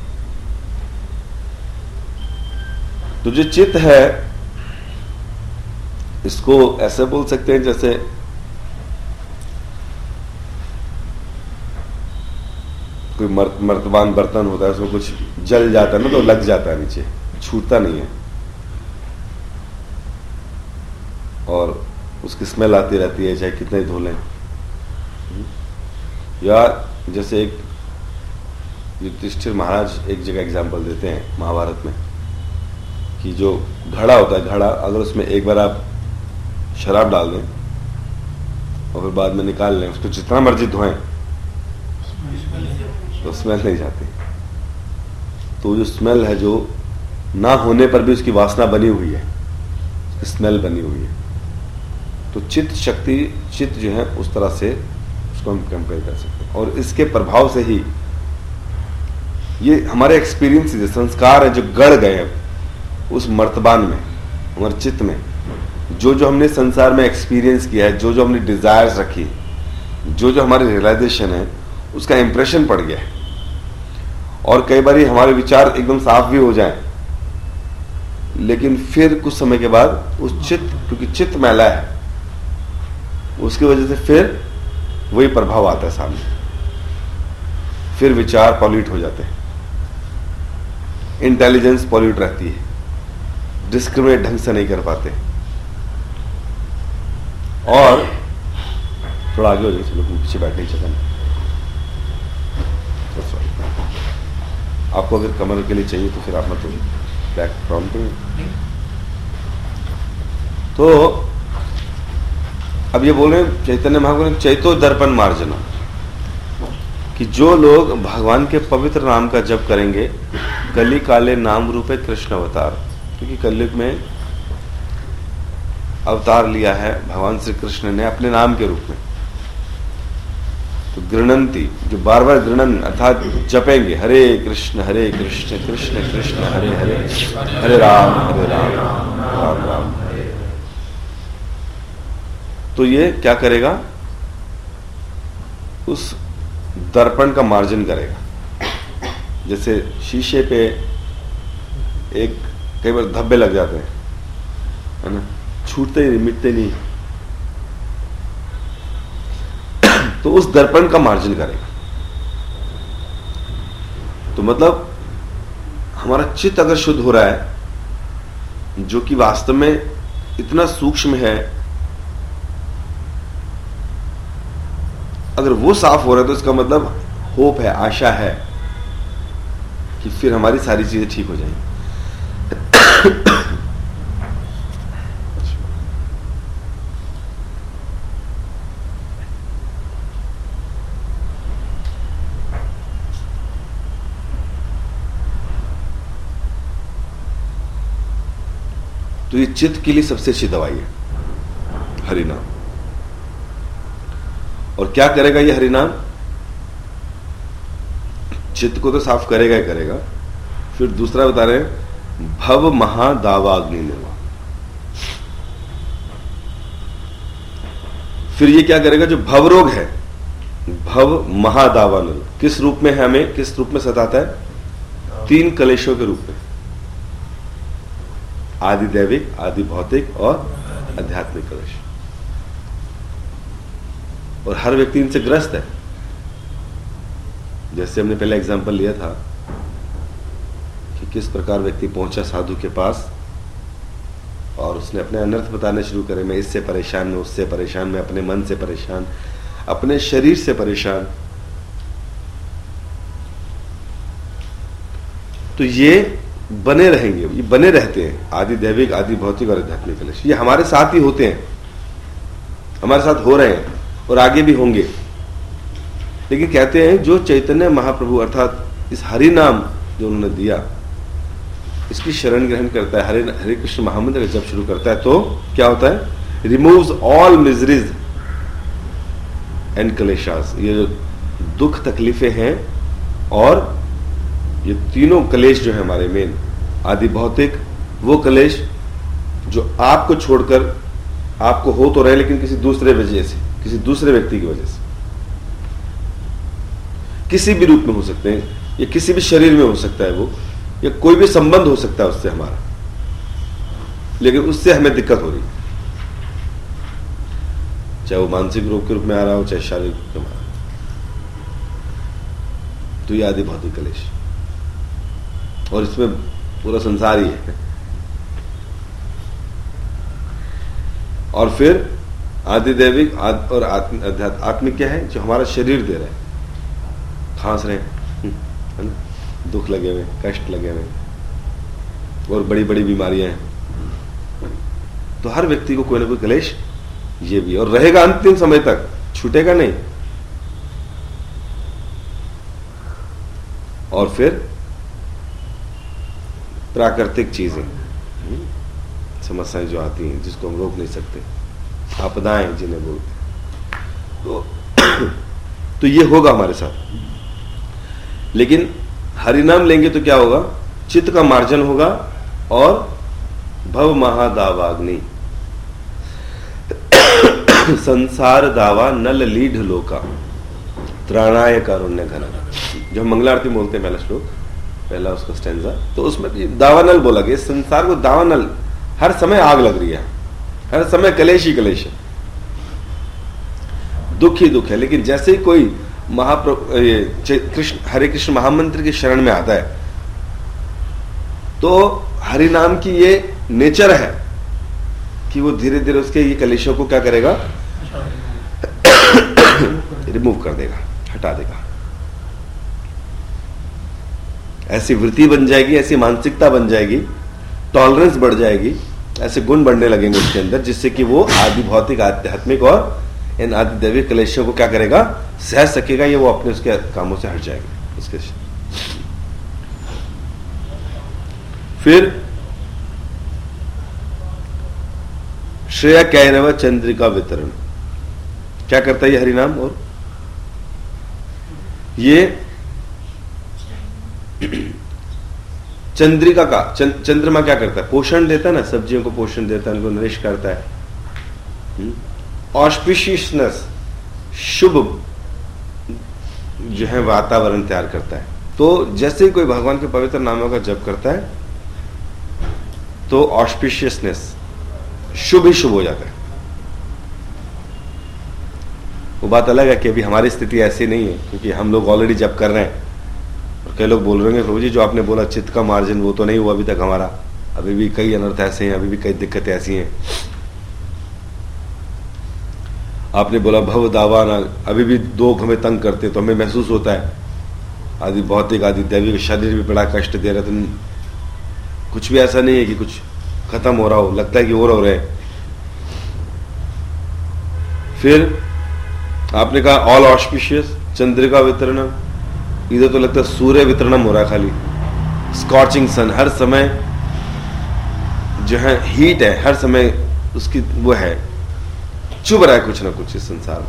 तो जो चित्त है इसको ऐसे बोल सकते हैं जैसे कोई मर्तबान बर्तन होता है, उसमें कुछ जल जाता है ना तो लग जाता है, नीचे छूटता नहीं है और उसकी स्मेल आती रहती है चाहे कितने धो लें। या जैसे एक युधिष्ठिर महाराज एक जगह एग्जाम्पल देते हैं महाभारत में कि जो घड़ा होता है, घड़ा अगर उसमें एक बार आप शराब डाल दें और फिर बाद में निकाल लें, उसको जितना मर्जी धोएं तो स्मेल नहीं जाती। तो जो स्मेल है, जो ना होने पर भी उसकी वासना बनी हुई है, उसकी स्मेल बनी हुई है। तो चित्त शक्ति, चित्त जो है उस तरह से उसको हम कंपेयर कर सकते हैं। और इसके प्रभाव से ही ये हमारे एक्सपीरियंस, संस्कार है जो गड़ गए उस मर्तबान में, हमारे चित्त में, जो जो हमने संसार में एक्सपीरियंस किया है, जो जो हमने डिजायर्स रखी, जो जो हमारी रियलाइजेशन है, उसका इंप्रेशन पड़ गया है। और कई बार हमारे विचार एकदम साफ भी हो जाएं, लेकिन फिर कुछ समय के बाद उस चित्त, क्योंकि चित्त मैला है, उसकी वजह से फिर वही प्रभाव आता है सामने, फिर विचार पॉल्यूट हो जाते हैं, इंटेलिजेंस पॉल्यूट रहती है, डिस्क्रिमिनेट ढंग से नहीं कर पाते। और थोड़ा आगे हो जाए, चलो पीछे बैठे ही चलें। आपको अगर कमर के लिए चाहिए तो फिर आप मतलब बैकग्राउंड पे। तो अब ये बोले चैतन्य महाप्रभु चैतो दर्पण मार्जना, कि जो लोग भगवान के पवित्र नाम का जप करेंगे, कली काले नाम रूपे कृष्ण अवतार, क्योंकि कलयुग में अवतार लिया है भगवान श्री कृष्ण ने अपने नाम के रूप में। तो गृणंती, जो बार बार गृणन अर्थात जपेंगे, हरे कृष्ण कृष्ण कृष्ण हरे हरे, हरे राम राम राम। तो ये क्या करेगा? उस दर्पण का मार्जन करेगा। जैसे शीशे पे एक कई बार धब्बे लग जाते हैं, है ना, छूटते नहीं, मिटते नहीं, तो उस दर्पण का मार्जन करेगा। तो मतलब हमारा चित्त अगर शुद्ध हो रहा है, जो कि वास्तव में इतना सूक्ष्म है, अगर वो साफ हो रहा है तो इसका मतलब होप है, आशा है कि फिर हमारी सारी चीजें ठीक हो जाएंगी। तो ये चित्त के लिए सबसे अच्छी दवाई है हरिनाम। और क्या करेगा ये हरिनाम? चित्त को तो साफ करेगा ही करेगा। फिर दूसरा बता रहे हैं, भव महादावाग्नि निर्वाह। फिर ये क्या करेगा? जो भव रोग है, भव महादावा निर्वाह, किस रूप में है, हमें किस रूप में सताता है? 3 कलेशों के रूप में, आदि दैविक, आदि भौतिक और आध्यात्मिक कलेश। और हर व्यक्ति इनसे ग्रस्त है। जैसे हमने पहले एग्जांपल लिया था कि किस प्रकार व्यक्ति पहुंचा साधु के पास और उसने अपने अनर्थ बताने शुरू करे, मैं इससे परेशान, मैं उससे परेशान, मैं अपने मन से परेशान, अपने शरीर से परेशान। तो ये बने रहेंगे, ये बने रहते हैं, आदि दैविक, आदि भौतिक और आध्यात्मिक कलेश। ये हमारे साथ ही होते हैं, हमारे साथ हो रहे हैं और आगे भी होंगे। लेकिन कहते हैं जो चैतन्य महाप्रभु अर्थात इस हरि नाम जो उन्होंने दिया, इसकी शरण ग्रहण करता है, हरे कृष्ण महामंत्र जब शुरू करता है, तो क्या होता है? रिमूव्स ऑल मिजरीज एंड कलेशास। ये जो दुख तकलीफें हैं और ये तीनों कलेश जो है हमारे मेन आदि भौतिक, वो कलेश जो आपको छोड़कर आपको हो तो रहे लेकिन किसी दूसरे वजह से, किसी दूसरे व्यक्ति की वजह से, किसी भी रूप में हो सकते हैं, या किसी भी शरीर में हो सकता है वो, या कोई भी संबंध हो सकता है उससे हमारा, लेकिन उससे हमें दिक्कत हो रही है, चाहे वो मानसिक रोग के रूप में आ रहा हो, चाहे शारीरिक रूप में आ रहा हो। तो ये आदि भौतिक कलेश, और इसमें पूरा संसार ही है। और फिर आदिदैविक और आत्मिक क्या है? जो हमारा शरीर दे रहा है, खांस रहे हैं, है ना, दुख लगे हुए, कष्ट लगे हुए, और बड़ी बड़ी बीमारियां हैं, तो हर व्यक्ति को कोई ना कोई कलेश ये भी, और रहेगा अंतिम समय तक, छूटेगा नहीं। और फिर प्राकृतिक चीजें, समस्याएं जो आती हैं जिसको हम रोक नहीं सकते, आपदाएं जिन्हें बोलते हैं, तो ये होगा हमारे साथ। लेकिन हरिनाम लेंगे तो क्या होगा? चित्त का मार्जन होगा और भव महादावाग्नि संसार दावा नल लीढ़ लोका त्राणाय कारुण्य घना, जो हम मंगलारती बोलते हैं, पहला श्लोक, पहला उसका स्टैंजा, तो उसमें दावानल बोला गया। संसार को दावानल, हर समय आग लग रही है, हर समय कलेश ही कलेश है, दुख ही दुख है। लेकिन जैसे ही कोई हरे कृष्ण महामंत्र की शरण में आता है, तो हरि नाम की ये नेचर है कि वो धीरे धीरे उसके ये कलेशों को क्या करेगा? रिमूव कर देगा, हटा देगा। ऐसी वृत्ति बन जाएगी, ऐसी मानसिकता बन जाएगी, टॉलरेंस बढ़ जाएगी, ऐसे गुण बढ़ने लगेंगे उसके अंदर, जिससे कि वो आदि भौतिक, आध्यात्मिक और इन आदि दैविक कलेशों को क्या करेगा? सह सकेगा, ये वो अपने उसके कामों से हट जाएगा उसके। फिर श्रेया कैरव चंद्रिका वितरण, क्या करता है ये हरिनाम? और ये चंद्रिका का, चंद्रमा क्या करता है? पोषण देता है ना, सब्जियों को पोषण देता है, उनको नरिश करता है। ऑस्पिशियसनेस, शुभ जो है वातावरण तैयार करता है। तो जैसे ही कोई भगवान के पवित्र नामों का जप करता है, तो ऑस्पिशियसनेस, शुभ ही शुभ हो जाता है। वो बात अलग है कि अभी हमारी स्थिति ऐसी नहीं है, क्योंकि हम लोग ऑलरेडी जप कर रहे हैं, और कई लोग बोल रहे हैं प्रभु जी जो आपने बोला चित्त का मार्जिन, वो तो नहीं हुआ अभी तक हमारा, अभी भी कई अनर्थ ऐसे हैं, अभी भी कई दिक्कतें ऐसी हैं। आपने बोला भव दावाना, अभी भी दो हमें तंग करते, तो हमें महसूस होता है आदि भौतिक आदि दैविक शरीर भी बड़ा कष्ट दे रहा, तो कुछ भी ऐसा नहीं है कि कुछ खत्म हो रहा हो, लगता है कि और हो रहे हैं। फिर आपने कहा ऑल ऑस्पिशियस चंद्रिका वितरण, इधर तो लगता है सूर्य वितरणम हो रहा है, खाली स्कॉचिंग सन, हर समय जो है हीट है, हर समय उसकी वो है, चुभ रहा है कुछ ना कुछ इस संसार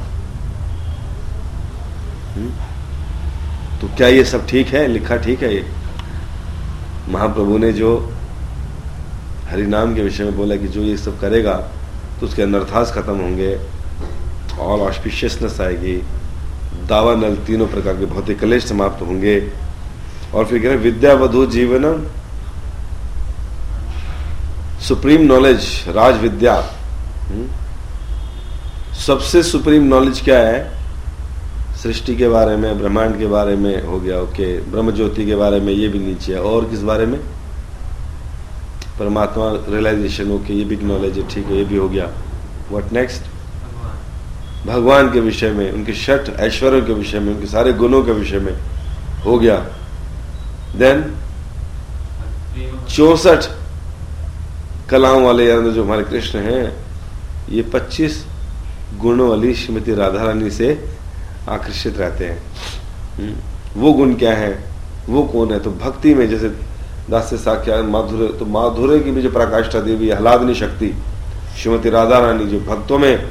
में। तो क्या ये सब ठीक है? लिखा ठीक है? ये महाप्रभु ने जो हरिनाम के विषय में बोला कि जो ये सब करेगा तो उसके अनर्थास खत्म होंगे, ऑल ऑस्पिशियसनेस आएगी, दावा नल, तीनों प्रकार के भौतिक कलेश समाप्त होंगे। और फिर कह रहे विद्या वधु जीवनम, सुप्रीम नॉलेज, राज विद्या, सबसे सुप्रीम नॉलेज क्या है? सृष्टि के बारे में, ब्रह्मांड के बारे में हो गया, ओके, ब्रह्म ज्योति के बारे में, ये भी नीचे है। और किस बारे में? परमात्मा रियलाइजेशन, ओके, ये भी नॉलेज है, ठीक है, ये भी हो गया। What next? भगवान के विषय में, उनके षट ऐश्वर्यों के विषय में, उनके सारे गुणों के विषय में हो गया। देन 64 कलाओं वाले यानी जो हमारे कृष्ण हैं, ये 25 गुणों वाली श्रीमती राधा रानी से आकर्षित रहते हैं। वो गुण क्या है, वो कौन है? तो भक्ति में जैसे दास्य साख्या माधुर्य, तो माधुर्य की भी जो पराकाष्ठा देवी आह्लादनी शक्ति श्रीमती राधा रानी जो भक्तों में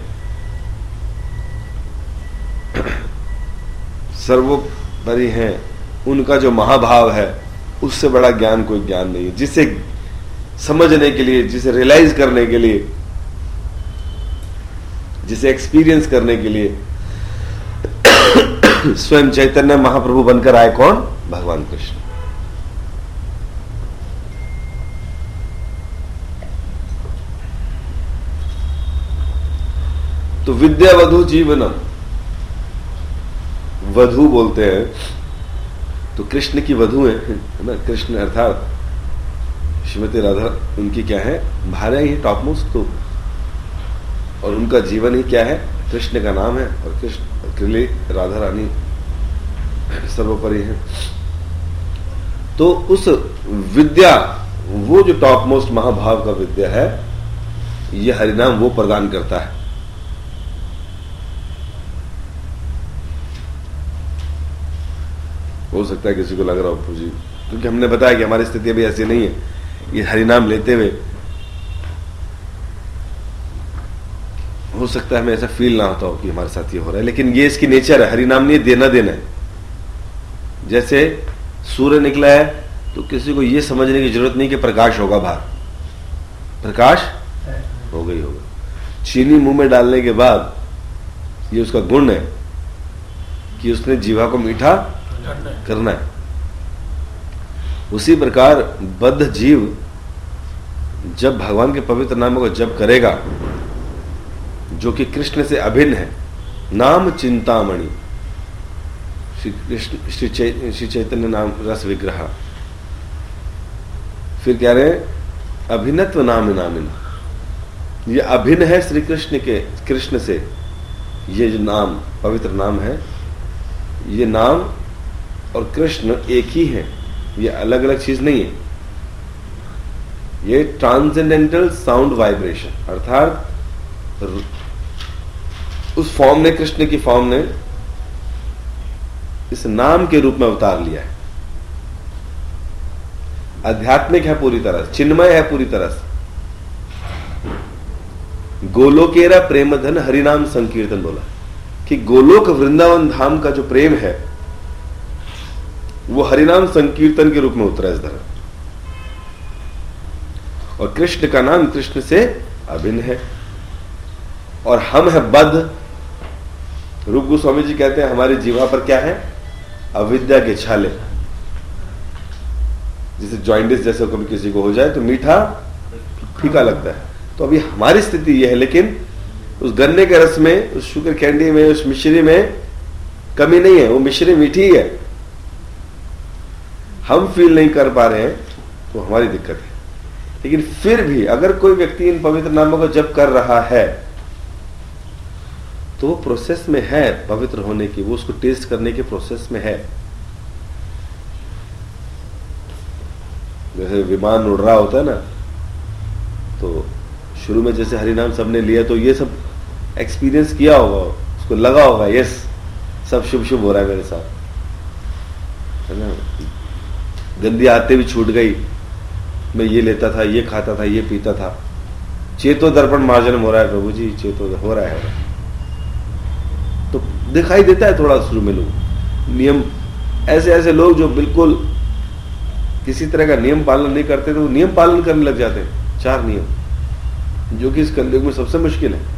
सर्वोपरि हैं, उनका जो महाभाव है, उससे बड़ा ज्ञान कोई ज्ञान नहीं है। जिसे समझने के लिए, जिसे रियलाइज करने के लिए, जिसे एक्सपीरियंस करने के लिए स्वयं चैतन्य महाप्रभु बनकर आए। कौन? भगवान कृष्ण। तो विद्या वधु जीवनम, वधु बोलते हैं तो कृष्ण की वधु है ना। कृष्ण अर्थात श्रीमती राधा, उनकी क्या है? भार्या ही टॉप मोस्ट। तो और उनका जीवन ही क्या है? कृष्ण का नाम है। और कृष्ण के लिए राधा रानी सर्वोपरि है। तो उस विद्या, वो जो टॉप मोस्ट महाभाव का विद्या है, यह हरिनाम वो प्रदान करता है। हो सकता है किसी को लग रहा हो पूजी, क्योंकि हमने बताया कि हमारी स्थिति अभी ऐसी नहीं है। ये हरिनाम लेते हुए हो सकता है हमें ऐसा फील ना होता हो कि हमारे साथ ये हो रहा है, लेकिन ये इसकी नेचर है। हरिनाम नहीं देना देना है। जैसे सूर्य निकला है तो किसी को ये समझने की जरूरत नहीं कि प्रकाश होगा बाहर, प्रकाश होगा ही होगा। चीनी मुंह में डालने के बाद ये उसका गुण है कि उसने जीवा को मीठा करना है। उसी प्रकार बद्ध जीव जब भगवान के पवित्र नामों को जप करेगा, जो कि कृष्ण से अभिन्न है, नाम चिंतामणि, श्री चैतन्य नाम रस विग्रह, फिर कह रहे हैं अभिन्नत्व नाम नामिन, ये अभिन्न है श्री कृष्ण के, कृष्ण से। ये जो नाम पवित्र नाम है, ये नाम और कृष्ण एक ही है, ये अलग अलग चीज नहीं है। ये ट्रांसेंडेंटल साउंड वाइब्रेशन, अर्थात उस फॉर्म ने, कृष्ण की फॉर्म ने इस नाम के रूप में अवतार लिया है। आध्यात्मिक है पूरी तरह, चिन्मय है पूरी तरह से। गोलोकेरा प्रेम धन हरिनाम संकीर्तन बोला कि गोलोक वृंदावन धाम का जो प्रेम है वो हरिनाम संकीर्तन के रूप में उतरा इस धरती। और कृष्ण का नाम कृष्ण से अभिन्न है। और हम है बद्ध। रूप गोस्वामी जी कहते हैं हमारी जीवा पर क्या है? अविद्या के छाले। जैसे जॉइंटिस जैसे कभी किसी को हो जाए तो मीठा फीका लगता है, तो अभी हमारी स्थिति यह है। लेकिन उस गन्ने के रस में, उस शुगर कैंडी में, उस मिश्री में कमी नहीं है, वो मिश्री मीठी है। हम फील नहीं कर पा रहे हैं तो हमारी दिक्कत है। लेकिन फिर भी अगर कोई व्यक्ति इन पवित्र नामों को जप कर रहा है तो वो प्रोसेस में है पवित्र होने की, वो उसको टेस्ट करने के प्रोसेस में है। जैसे विमान उड़ रहा होता है ना, तो शुरू में जैसे हरिनाम सबने लिया तो ये सब एक्सपीरियंस किया होगा, उसको लगा होगा यस सब शुभ शुभ हो रहा है मेरे साथ, है ना। गंदी आदतें भी छूट गई, मैं ये लेता था, ये खाता था, ये पीता था। चेतो दर्पण मार्जन हो रहा है प्रभु जी, चेतो हो रहा है। तो दिखाई देता है थोड़ा शुरू में लोग नियम, ऐसे ऐसे लोग जो बिल्कुल किसी तरह का नियम पालन नहीं करते, तो वो नियम पालन करने लग जाते हैं। 4 नियम जो कि इस कलयुग में सबसे मुश्किल है।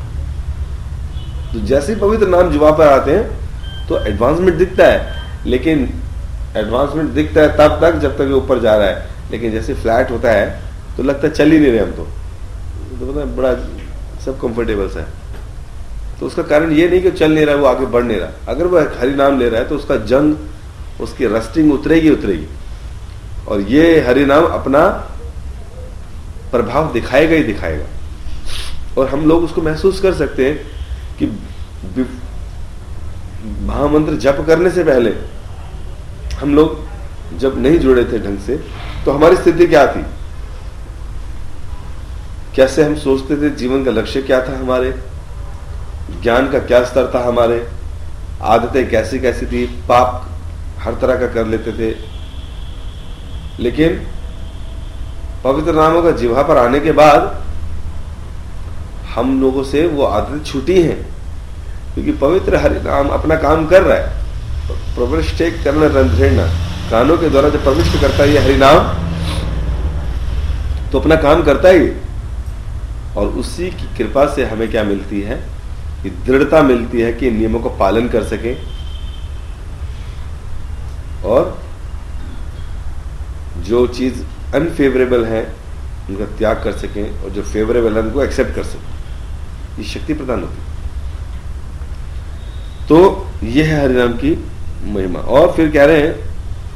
तो जैसे ही पवित्र नाम जुबा पर आते हैं तो एडवांसमेंट दिखता है, लेकिन एडवांसमेंट दिखता है तब तक जब तक ये ऊपर जा रहा है। लेकिन जैसे फ्लैट होता है तो लगता है चल ही नहीं रहे हम, तो पता है बड़ा सब कंफर्टेबल सा है। तो उसका कारण ये नहीं कि चल नहीं रहा, वो आगे बढ़ नहीं रहा। अगर वो हरि नाम ले रहा है तो उसका जंग, उसकी रस्टिंग उतरेगी उतरेगी, और ये हरि नाम अपना प्रभाव दिखाएगा ही दिखाएगा। और हम लोग उसको महसूस कर सकते हैं कि महामंत्र जप करने से पहले हम लोग जब नहीं जुड़े थे ढंग से तो हमारी स्थिति क्या थी, कैसे हम सोचते थे, जीवन का लक्ष्य क्या था, हमारे ज्ञान का क्या स्तर था हमारे, आदतें कैसी कैसी थी, पाप हर तरह का कर लेते थे, लेकिन पवित्र नामों का जिह्वा पर आने के बाद हम लोगों से वो आदतें छूटी हैं, क्योंकि पवित्र हरि नाम अपना काम कर रहा है। प्रविष्टे कर्ण रंध्रेण, कानों के द्वारा जब प्रविष्ट करता है ये हरि नाम, तो अपना काम करता ही, और उसी की कृपा से हमें क्या मिलती है कि दृढ़ता मिलती है कि नियमों का पालन कर सके और जो चीज अनफेवरेबल है उनका त्याग कर सकें और जो फेवरेबल है उनको एक्सेप्ट कर सकें। ये शक्ति प्रदान होती है। तो यह है हरिनाम की महिमा। और फिर कह रहे हैं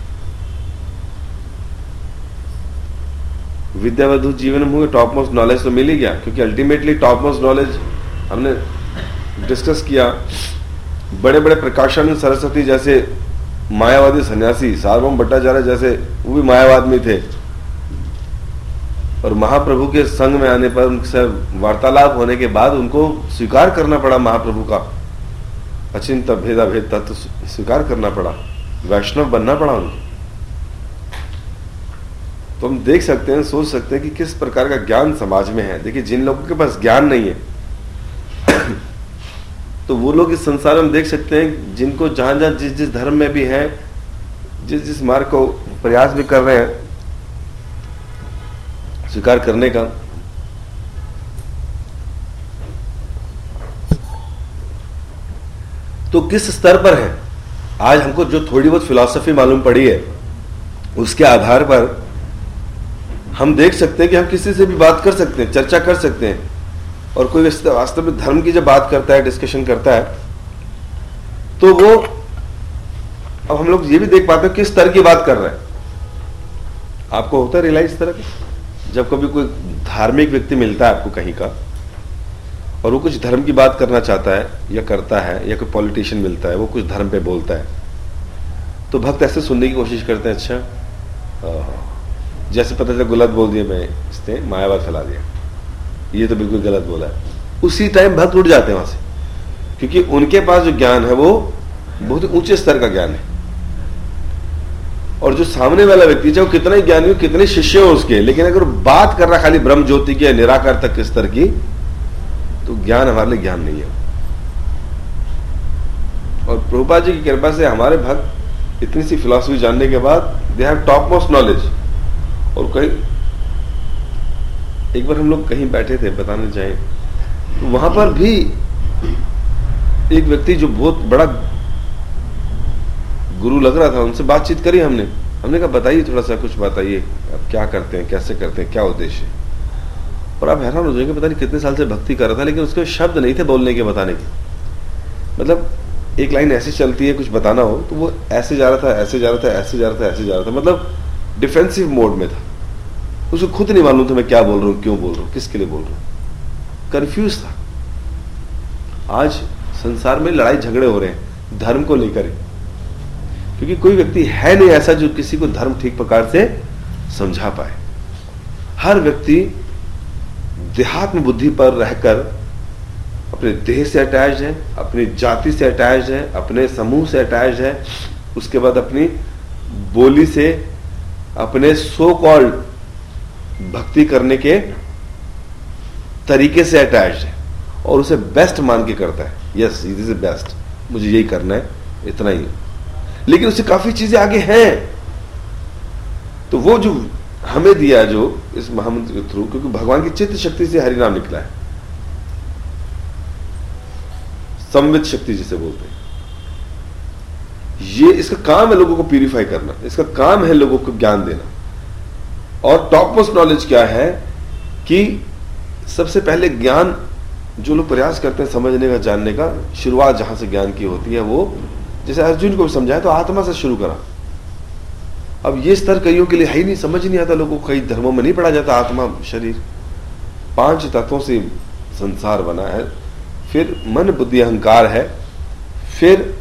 विद्यावधु जीवन में टॉप मोस्ट नॉलेज तो मिल ही गया, क्योंकि अल्टीमेटली टॉप मोस्ट नॉलेज हमने डिस्कस किया। बड़े बड़े प्रकाशानंद सरस्वती जैसे मायावादी सन्यासी, सार्वभौम भट्टाचार्य जैसे, वो भी मायावाद में थे, और महाप्रभु के संग में आने पर उनसे वार्तालाप होने के बाद उनको स्वीकार करना पड़ा, महाप्रभु का अचिंत भेदा भेद तत्व स्वीकार करना पड़ा, वैष्णव बनना पड़ा उनको। तो हम देख सकते हैं, सोच सकते हैं कि किस प्रकार का ज्ञान समाज में है। देखिए, जिन लोगों के पास ज्ञान नहीं है तो वो लोग इस संसार में देख सकते हैं, जिनको जहां जहां जिस जिस धर्म में भी हैं, जिस जिस मार्ग को प्रयास भी कर रहे हैं स्वीकार करने का, तो किस स्तर पर है। आज हमको जो थोड़ी बहुत फिलॉसफी मालूम पड़ी है, उसके आधार पर हम देख सकते हैं कि हम किसी से भी बात कर सकते हैं, चर्चा कर सकते हैं। और कोई वास्तव में धर्म की जब बात करता है, डिस्कशन करता है, तो वो, अब हम लोग ये भी देख पाते हैं किस तरह की बात कर रहे हैं। आपको होता है रियलाइज इस तरह का, जब कभी कोई धार्मिक व्यक्ति मिलता है आपको कहीं का, और वो कुछ धर्म की बात करना चाहता है या करता है, या कोई पॉलिटिशियन मिलता है वो कुछ धर्म पे बोलता है, तो भक्त ऐसे सुनने की कोशिश करते हैं, अच्छा जैसे पता चला गलत बोल दिया, मैं इसने मायावाद फैला दिया, ये तो बिल्कुल गलत बोला है, उसी टाइम भक्त उठ जाते हैं वहां से, क्योंकि उनके पास जो ज्ञान है वो बहुत ऊंचे स्तर का ज्ञान है। और जो सामने वाला व्यक्ति, चाहे वो कितना ही ज्ञानी हो, कितने शिष्य हो उसके, लेकिन अगर बात कर रहा खाली ब्रह्म ज्योति की, निराकार तक के स्तर की, तो ज्ञान हमारे लिए ज्ञान नहीं है। और प्रभुपाद जी की कृपा से हमारे भक्त इतनी सी फिलॉसफी जानने के बाद they have top most knowledge. और कहीं एक बार हम लोग कहीं बैठे थे, बताने चाहें, तो वहां पर भी एक व्यक्ति जो बहुत बड़ा गुरु लग रहा था, उनसे बातचीत करी हमने कहा बताइए, थोड़ा सा कुछ बताइए, आप क्या करते हैं, कैसे करते हैं, क्या उद्देश्य है। और आप हैरान हो जाएंगे, पता नहीं कितने साल से भक्ति कर रहा था, लेकिन उसके शब्द नहीं थे बोलने के, बताने के। मतलब एक लाइन ऐसी चलती है, कुछ बताना हो तो वो ऐसे जा रहा था, ऐसे जा रहा था, ऐसे जा रहा था, ऐसे जा रहा था, मतलब डिफेंसिव मोड में था। उसको खुद नहीं मालूम था मैं क्या बोल रहा हूं, क्यों बोल रहा हूं, किसके लिए बोल रहा हूं, कंफ्यूज था। आज संसार में लड़ाई झगड़े हो रहे हैं धर्म को लेकर, क्योंकि कोई व्यक्ति है नहीं ऐसा जो किसी को धर्म ठीक प्रकार से समझा पाए। हर व्यक्ति देहात्म बुद्धि पर रहकर अपने देह से अटैच है, अपनी जाति से अटैच है, अपने समूह से अटैच है, उसके बाद अपनी बोली से, अपने सो कॉल्ड भक्ति करने के तरीके से अटैच है, और उसे बेस्ट मान के करता है। यस, दिस इज बेस्ट, मुझे यही करना है, इतना ही। लेकिन उससे काफी चीजें आगे हैं। तो वो जो हमें दिया, जो इस महामंत्र के थ्रू, क्योंकि भगवान की चित्त शक्ति से हरिनाम निकला है, संवित शक्ति जिसे बोलते हैं, ये इसका काम है लोगों को प्यूरिफाई करना, इसका काम है लोगों को ज्ञान देना। और टॉप मोस्ट नॉलेज क्या है कि सबसे पहले ज्ञान जो लोग प्रयास करते हैं समझने का, जानने का, शुरुआत जहां से ज्ञान की होती है, वो जैसे अर्जुन को भी समझाया तो आत्मा से शुरू करा। अब ये स्तर कईयों के लिए है ही नहीं, समझ नहीं आता लोगों को, कई धर्मों में नहीं पढ़ा जाता। आत्मा, शरीर, 5 तत्वों से संसार बना है, फिर मन बुद्धि अहंकार है, फिर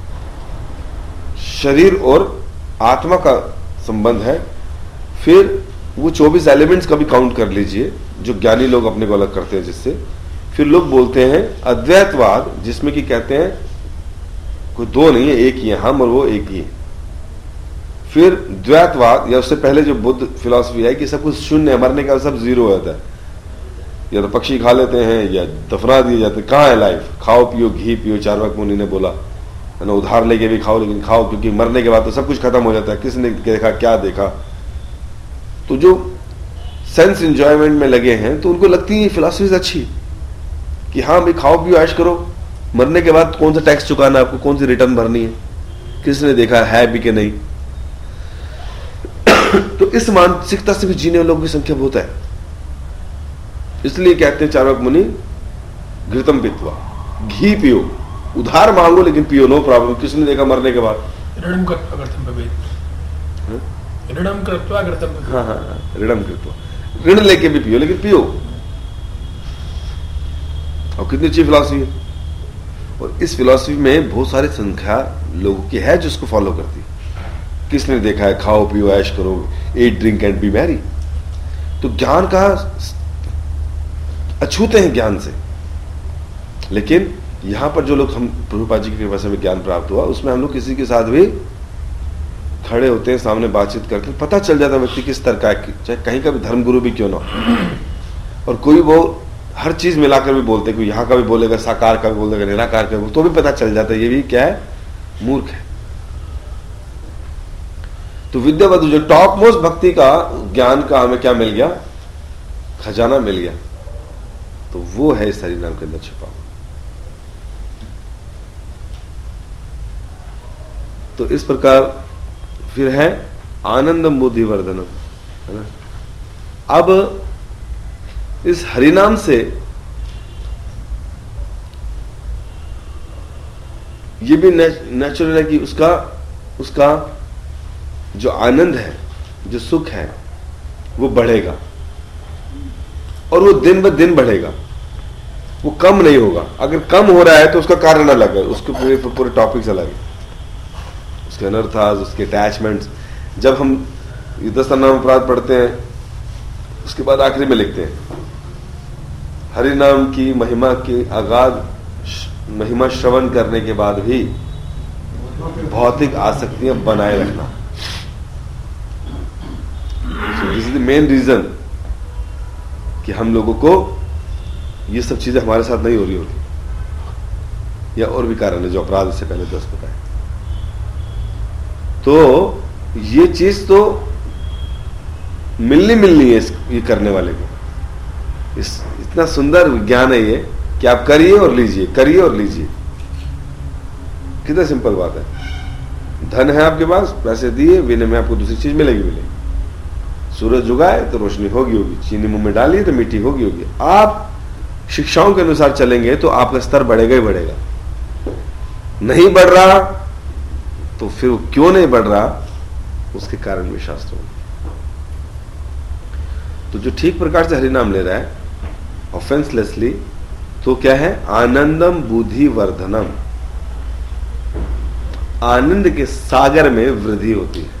शरीर और आत्मा का संबंध है, फिर वो 24 एलिमेंट्स का भी काउंट कर लीजिए जो ज्ञानी लोग अपने को अलग करते हैं जिससे। फिर लोग बोलते हैं अद्वैतवाद, जिसमें कि कहते हैं कोई दो नहीं है, एक ही है, हम और वो एक ही है। फिर द्वैतवाद, या उससे पहले जो बुद्ध फिलॉसफी है कि सब कुछ शून्य है, मरने के बाद सब जीरो हो जाता है, या तो पक्षी खा लेते हैं या दफना दिए जाते हैं। कहाँ है लाइफ? खाओ पियो घी पियो, चार्वाक मुनि ने बोला है ना, उधार लेके भी खाओ लेकिन खाओ, क्योंकि मरने के बाद तो सब कुछ खत्म हो जाता है। किसने देखा क्या देखा? तो जो सेंस एंजॉयमेंट में लगे हैं तो उनको लगती है फिलॉसफी अच्छी कि हाँ भाई खाओ पियो ऐश करो, मरने के बाद कौन सा टैक्स चुकाना है आपको, कौन सी रिटर्न भरनी है, किसने देखा है भी कि नहीं। तो इस मानसिकता से भी जीने वालों की संख्या बहुत है। इसलिए कहते हैं चार्वाक मुनि घृतम पित्वा, घी पियो, उधार मांगो लेकिन पियो, नो प्रॉब्लम। किसने देखा मरने के बाद? ऋणम कृत्वा घृतम, हाँ, ऋणम कृत्वा, ऋण लेके भी पियो लेकिन पियो। और कितनी अच्छी फिलॉसफी है। और इस फिलॉसफी में बहुत सारी संख्या लोगों की है जो उसको फॉलो करती है। किसने देखा है खाओ पियो ऐश करो, eat drink and be merry. तो ज्ञान का अछूते हैं ज्ञान से, लेकिन यहां पर जो लोग हम प्रभुपाद जी की कृपा से ज्ञान प्राप्त हुआ उसमें हम लोग किसी के साथ भी खड़े होते हैं, सामने बातचीत करते हैं, पता चल जाता है व्यक्ति किस तरह का है, चाहे कहीं का भी धर्मगुरु भी क्यों ना हो। और कोई वो हर चीज मिलाकर भी बोलते, कोई यहाँ का भी बोलेगा, साकार का भी बोलेगा, निराकार का भी, तो भी पता चल जाता है ये भी क्या है, मूर्ख है। तो विद्यावधु जो टॉप मोस्ट भक्ति का ज्ञान का हमें क्या मिल गया, खजाना मिल गया, तो वो है इस हरिनाम के अंदर छुपा। तो इस प्रकार फिर है आनंदम बुद्धिवर्धनम, है ना। अब इस हरिनाम से ये भी नेचुरल है कि उसका जो आनंद है, जो सुख है, वो बढ़ेगा और वो दिन ब दिन बढ़ेगा, वो कम नहीं होगा। अगर कम हो रहा है तो उसका कारण अलग है, उसके पूरे टॉपिक्स अलग है, उसके अनर्थास, उसके अटैचमेंट्स। जब हम 10 नाम अपराध पढ़ते हैं उसके बाद आखिरी में लिखते हैं हरि नाम की महिमा की अगाध महिमा श्रवण करने के बाद भी भौतिक आसक्तियां बनाए रखना। This is the main reason कि हम लोगों को ये सब चीजें हमारे साथ नहीं हो रही होती, या और भी कारण है जो अपराध से पहले 10 बताए। तो ये चीज तो मिलनी है ये करने वाले को। इतना सुंदर विज्ञान है ये कि आप करिए और लीजिए, करिए और लीजिए। कितना सिंपल बात है। धन है आपके पास, पैसे दिए, विनय में आपको दूसरी चीज मिलेगी। सूरज उगाए तो रोशनी होगी, चीनी मुंह में डालिए तो मीठी होगी। आप शिक्षाओं के अनुसार चलेंगे तो आपका स्तर बढ़ेगा ही बढ़ेगा। नहीं बढ़ रहा तो फिर क्यों नहीं बढ़ रहा, उसके कारण भी शास्त्रों में। तो जो ठीक प्रकार से हरिनाम ले रहा है ऑफेंसलेसली, तो क्या है, आनंदम बुद्धि वर्धनम, आनंद के सागर में वृद्धि होती है।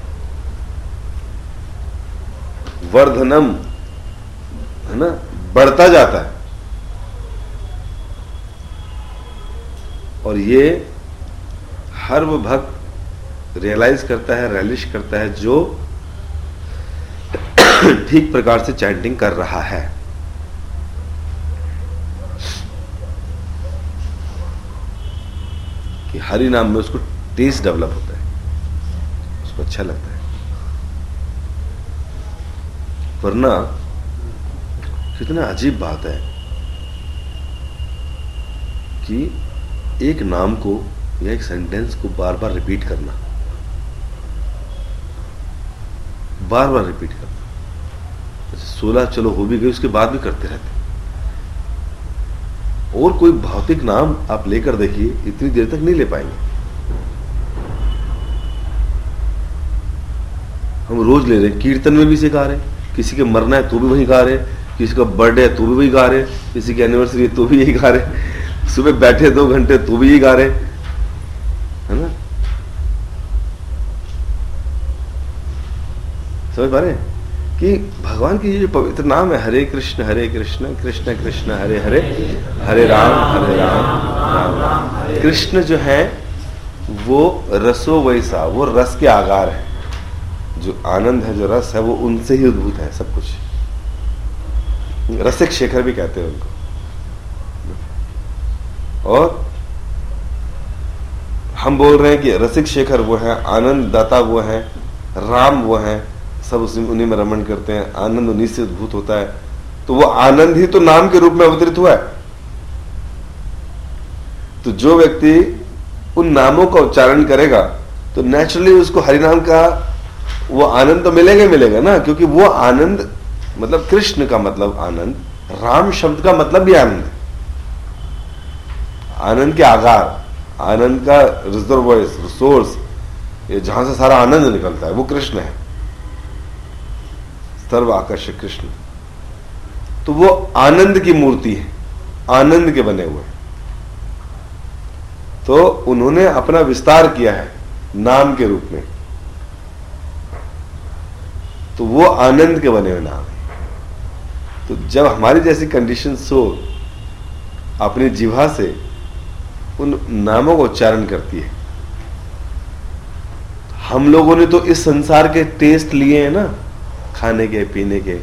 वर्धनम है ना, बढ़ता जाता है। और ये हर वो भक्त रियलाइज करता है, रियलिश करता है जो ठीक प्रकार से चैंटिंग कर रहा है। कि हरि नाम में उसको टेस्ट डेवलप होता है, उसको अच्छा लगता है। वरना कितना अजीब बात है कि एक नाम को या एक सेंटेंस को बार बार रिपीट करना, बार बार रिपीट करना। 16 चलो हो भी गई, उसके बाद भी करते रहते। और कोई भौतिक नाम आप लेकर देखिए, इतनी देर तक नहीं ले पाएंगे। हम रोज ले रहे हैं, कीर्तन में भी सिखा रहे हैं, किसी के मरना है तो भी वही गा रहे, किसी का बर्थडे है तो भी वही गा रहे, किसी की एनिवर्सरी है तो भी यही गा रहे, सुबह बैठे 2 घंटे तो भी यही गा रहे, है ना। समझ पा रहे हैं कि भगवान की ये जो पवित्र नाम है, हरे कृष्ण कृष्ण कृष्ण हरे हरे, हरे राम राम राम। कृष्ण जो है वो रसो वैसा, वो रस के आगार है। जो आनंद है, जो रस है, वो उनसे ही उद्भूत है सब कुछ। रसिक शेखर भी कहते हैं उनको। और हम बोल रहे हैं कि रसिक शेखर वो है, आनंद दाता वो है, राम वो है, सब उन्हीं में रमण करते हैं, आनंद उन्हीं से उद्भूत होता है। तो वो आनंद ही तो नाम के रूप में अवतरित हुआ है। तो जो व्यक्ति उन नामों का उच्चारण करेगा तो नेचुरली उसको हरिनाम का वो आनंद तो मिलेगा ही मिलेगा ना, क्योंकि वो आनंद मतलब कृष्ण का मतलब आनंद, राम शब्द का मतलब भी आनंद है। आनंद के आगार, आनंद का रिजर्वोइस, सोर्स, ये जहां से सारा आनंद निकलता है वो कृष्ण है, सर्व आकर्षक कृष्ण। तो वो आनंद की मूर्ति है, आनंद के बने हुए। तो उन्होंने अपना विस्तार किया है नाम के रूप में, तो वो आनंद के बने हुए नाम है। तो जब हमारी जैसी कंडीशंस हो, अपनी जिह्वा से उन नामों का उच्चारण करती है। हम लोगों ने तो इस संसार के टेस्ट लिए हैं ना, खाने के, पीने के,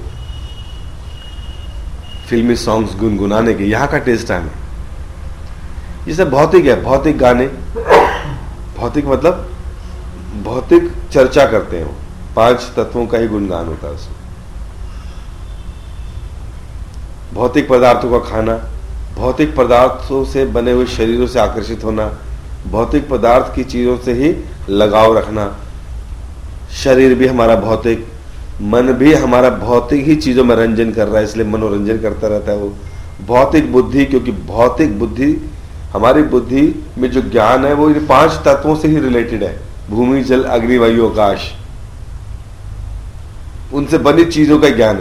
फिल्मी सॉन्ग्स गुनगुनाने के, यहां का टेस्ट है हमें। जैसे भौतिक है, भौतिक गाने, भौतिक मतलब भौतिक चर्चा करते हैं, वो 5 तत्वों का ही गुणगान होता है उसमें। भौतिक पदार्थों का खाना, भौतिक पदार्थों से बने हुए शरीरों से आकर्षित होना, भौतिक पदार्थ की चीजों से ही लगाव रखना। शरीर भी हमारा भौतिक, मन भी हमारा भौतिक ही चीजों में रंजन कर रहा है, इसलिए मनोरंजन करता रहता है वो। भौतिक बुद्धि, क्योंकि भौतिक बुद्धि, हमारी बुद्धि में जो ज्ञान है वो इन 5 तत्वों से ही रिलेटेड है। भूमि, जल, अग्नि, वायु, आकाश, उनसे बनी चीजों का ज्ञान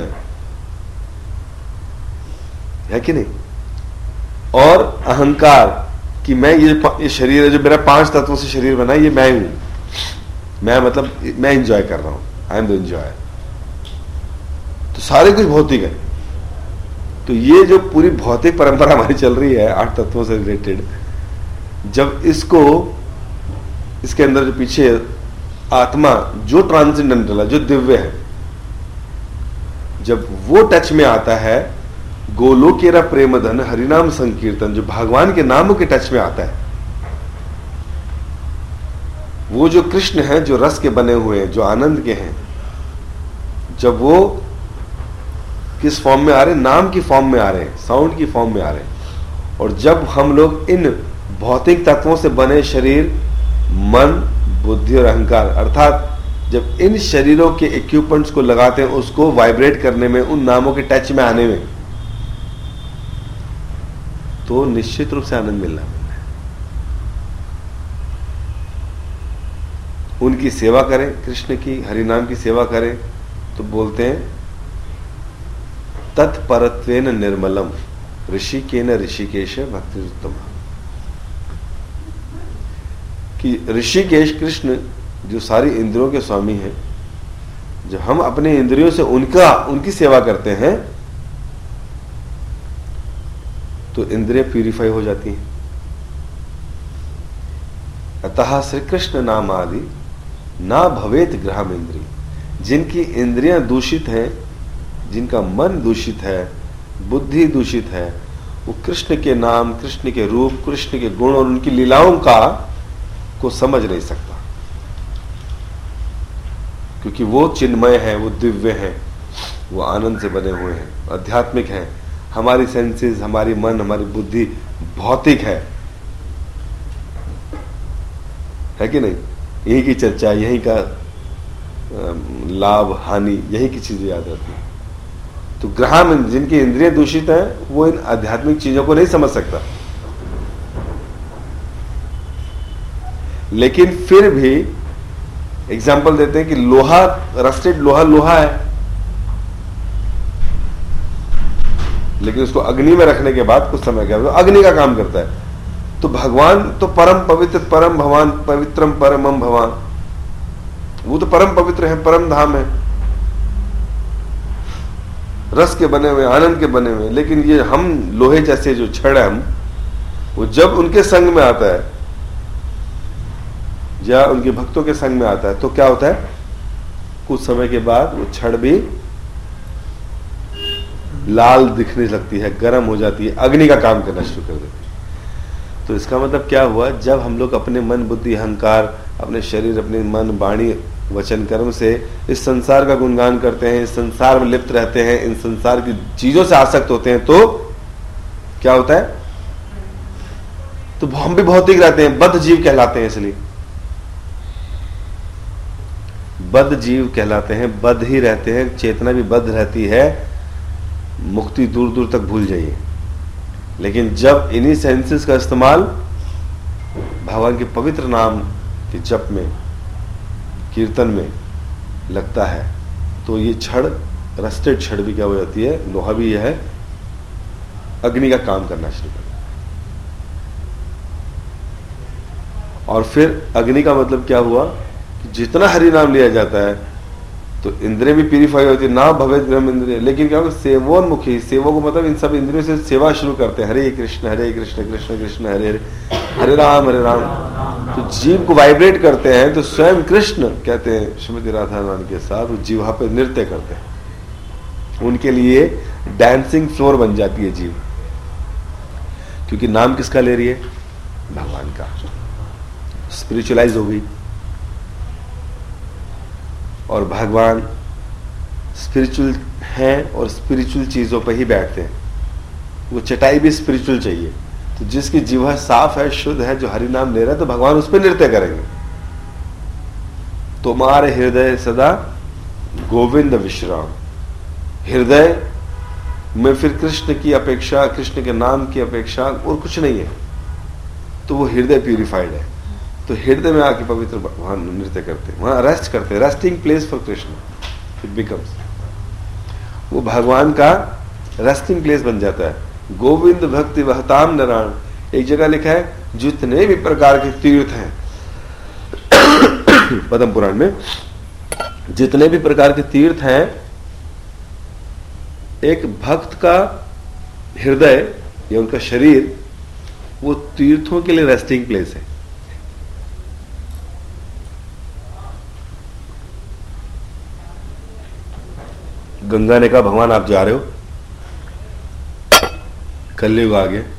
है कि नहीं। और अहंकार कि मैं ये शरीर है जो मेरा 5 तत्वों से शरीर बना है, ये मैं हूं, मैं मतलब मैं एंजॉय कर रहा हूं, आई एम द एंजॉय। तो सारे कुछ भौतिक है। तो ये जो पूरी भौतिक परंपरा हमारी चल रही है 8 तत्वों से रिलेटेड, जब इसको, इसके अंदर जो पीछे आत्मा जो ट्रांसेंडेंटल है, जो दिव्य है, जब वो टच में आता है, गोलोकेरा प्रेम धन हरिनाम संकीर्तन, जो भगवान के नामों के टच में आता है, वो जो कृष्ण है, जो रस के बने हुए हैं, जो आनंद के हैं, जब वो किस फॉर्म में आ रहे हैं, नाम की फॉर्म में आ रहे हैं, साउंड की फॉर्म में आ रहे हैं। और जब हम लोग इन भौतिक तत्वों से बने शरीर, मन, बुद्धि और अहंकार, अर्थात जब इन शरीरों के इक्विपमेंट्स को लगाते हैं, उसको वाइब्रेट करने में, उन नामों के टच में आने में, तो निश्चित रूप से आनंद मिलना है। उनकी सेवा करें, कृष्ण की, हरिनाम की सेवा करें, तो बोलते हैं तत्परत्वेन निर्मलम ऋषिकेन ऋषिकेश भक्ति उत्तम। कि ऋषिकेश कृष्ण जो सारी इंद्रियों के स्वामी हैं, जब हम अपने इंद्रियों से उनकी सेवा करते हैं तो इंद्रियां प्यूरिफाई हो जाती हैं। अतः श्री कृष्ण नाम आदि ना भवेत ग्रहम इंद्रिय। जिनकी इंद्रियां दूषित हैं, जिनका मन दूषित है, बुद्धि दूषित है, वो कृष्ण के नाम, कृष्ण के रूप, कृष्ण के गुण और उनकी लीलाओं को समझ नहीं सकता, क्योंकि वो चिन्मय है, वो दिव्य है, वो आनंद से बने हुए हैं, आध्यात्मिक हैं। हमारी सेंसेस, हमारी मन, हमारी बुद्धि भौतिक है कि नहीं। यही की चर्चा, यही का लाभ हानि, यही की चीजें याद रहती है। तो ग्रहाम, जिनकी इंद्रियां दूषित हैं, वो इन आध्यात्मिक चीजों को नहीं समझ सकता। लेकिन फिर भी एग्जाम्पल देते हैं कि लोहा, रस्टेड लोहा है, लेकिन उसको अग्नि में रखने के बाद कुछ समय के बाद अग्नि का काम करता है। तो भगवान तो परम पवित्र, परम भगवान, पवित्रम परमम भगवान, वो तो परम पवित्र है, परम धाम है, रस के बने हुए, आनंद के बने हुए। लेकिन ये हम लोहे जैसे जो छड़ है, हम वो जब उनके संग में आता है या उनके भक्तों के संग में आता है तो क्या होता है, कुछ समय के बाद वो छड़ भी लाल दिखने लगती है, गर्म हो जाती है, अग्नि का काम करना शुरू कर देती है। तो इसका मतलब क्या हुआ, जब हम लोग अपने मन बुद्धि अहंकार, अपने शरीर, अपने मन वाणी वचन कर्म से इस संसार का गुणगान करते हैं, इस संसार में लिप्त रहते हैं, इन संसार की चीजों से आसक्त होते हैं, तो क्या होता है, तो हम भी भौतिक रहते हैं, बद्ध जीव कहलाते हैं। इसलिए बद्ध जीव कहलाते हैं, बद्ध ही रहते हैं, चेतना भी बद्ध रहती है, मुक्ति दूर दूर तक भूल जाइए। लेकिन जब इन्हीं सेंसेस का इस्तेमाल भगवान के पवित्र नाम के जप में, कीर्तन में लगता है, तो ये छड़, रस्टेड छड़ भी क्या हो जाती है, लोहा भी यह है, अग्नि का काम करना शुरू करता है। और फिर अग्नि का मतलब क्या हुआ कि जितना हरि नाम लिया जाता है तो इंद्रिय भी प्यूरिफाई होती है, ना भवेद ब्रह्म इंद्रिय। लेकिन क्या होगा, सेवोन्मुखी, सेवो को मतलब इन सब इंद्रियों से सेवा शुरू करते हैं, हरे कृष्ण कृष्ण कृष्ण हरे हरे, हरे राम हरे राम। तो जीव को वाइब्रेट करते हैं, तो स्वयं कृष्ण कहते हैं श्रीमती राधा रानी के साथ वो जीव वहां पर नृत्य करते हैं, उनके लिए डांसिंग फ्लोर बन जाती है जीव, क्योंकि नाम किसका ले रही है, भगवान का। स्पिरिचुअलाइज हो गई, और भगवान स्पिरिचुअल हैं और स्पिरिचुअल चीजों पर ही बैठते हैं। वो चटाई भी स्पिरिचुअल चाहिए। तो जिसकी जीवा साफ है, शुद्ध है, जो हरि नाम ले रहा है, तो भगवान उस पर नृत्य करेंगे। तुम्हारे हृदय सदा गोविंद विश्राम। हृदय में फिर कृष्ण की अपेक्षा, कृष्ण के नाम की अपेक्षा और कुछ नहीं है, तो वो हृदय प्यूरिफाइड है। तो हृदय में आके पवित्र भगवान नृत्य करते हैं, वहां रेस्ट करते हैं, resting place for Krishna it becomes. वो भगवान का रेस्टिंग प्लेस बन जाता है। गोविंद भक्ति वहताम नराण, एक जगह लिखा है, जितने भी प्रकार के तीर्थ हैं पद्म पुराण में, जितने भी प्रकार के तीर्थ हैं, एक भक्त का हृदय या उनका शरीर वो तीर्थों के लिए रेस्टिंग प्लेस है। गंगा ने कहा, भगवान आप जा रहे हो, कलयुग आ गया,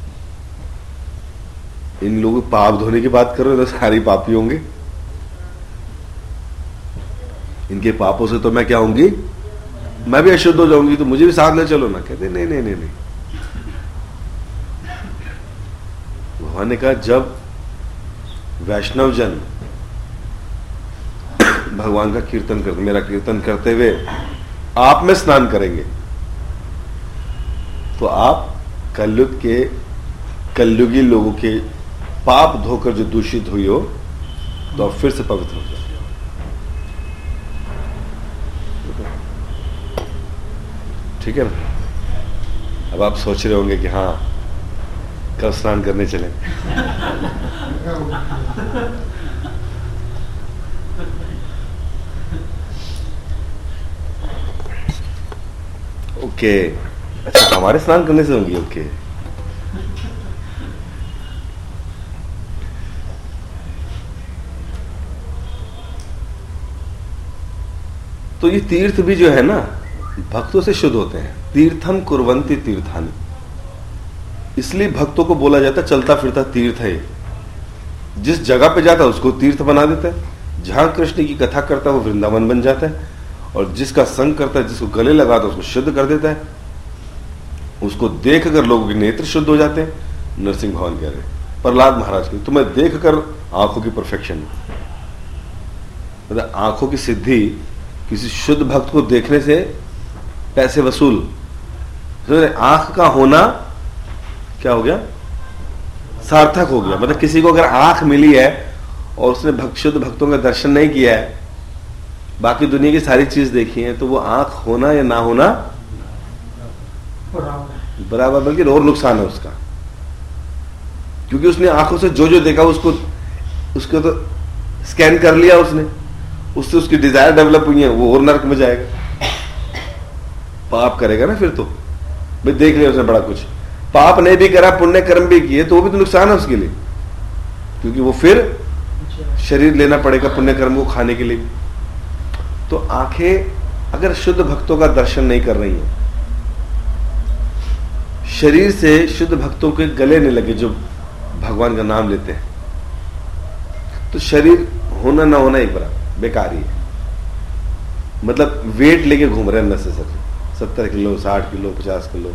इन लोगों पाप धोने की बात कर रहे हो, तो सारी पापी होंगे, इनके पापों से तो मैं क्या होंगी, मैं भी अशुद्ध हो जाऊंगी, तो मुझे भी साथ ले चलो ना। कहते नहीं नहीं नहीं नहीं। भगवान ने कहा, जब वैष्णव जन भगवान का कीर्तन करते, मेरा कीर्तन करते हुए आप में स्नान करेंगे, तो आप कलयुग के, कलयुगी लोगों के पाप धोकर जो दूषित हुई हो, तो आप फिर से पवित्र हो जाओ। ठीक है ना। अब आप सोच रहे होंगे कि हाँ, कब स्नान करने चले। ओके, अच्छा, हमारे स्नान करने से होंगी। ओके, तो ये तीर्थ भी जो है ना, भक्तों से शुद्ध होते हैं। तीर्थम कुर्वन्ति तीर्थानि, इसलिए भक्तों को बोला जाता है चलता फिरता तीर्थ है। जिस जगह पे जाता है उसको तीर्थ बना देता है। जहां कृष्ण की कथा करता है वो वृंदावन बन जाता है, और जिसका संग करता है, जिसको गले लगाता है, उसको शुद्ध कर देता है। उसको देख कर लोगों के नेत्र शुद्ध हो जाते हैं। नरसिंह भगवान कह रहे हैं प्रहलाद महाराज की, तुम्हें देख कर आंखों की परफेक्शन, मतलब आंखों की सिद्धि किसी शुद्ध भक्त को देखने से पैसे वसूल। आंख का होना क्या हो गया, सार्थक हो गया। मतलब किसी को अगर आंख मिली है और उसने शुद्ध भक्तों का दर्शन नहीं किया है, बाकी दुनिया की सारी चीज देखी है, तो वो आंख होना या ना होना बराबर, बल्कि और नुकसान है उसका, क्योंकि उसने आंखों से जो जो देखा उसको तो स्कैन कर लिया उसने, उससे उसकी डिजायर डेवलप हुई है, वो और नरक में जाएगा, पाप करेगा ना फिर तो। भाई देख लिया उसने बड़ा कुछ, पाप नहीं भी करा, पुण्य कर्म भी किए, तो वो भी तो नुकसान है उसके लिए, क्योंकि वो फिर शरीर लेना पड़ेगा पुण्य कर्म को खाने के लिए। तो आंखें अगर शुद्ध भक्तों का दर्शन नहीं कर रही हैं, शरीर से शुद्ध भक्तों के गले नहीं लगे जो भगवान का नाम लेते हैं, तो शरीर होना ना होना एक बराबर बेकार ही है। मतलब वेट लेके घूम रहे हैं नेसेसरी, 70 किलो 60 किलो 50 किलो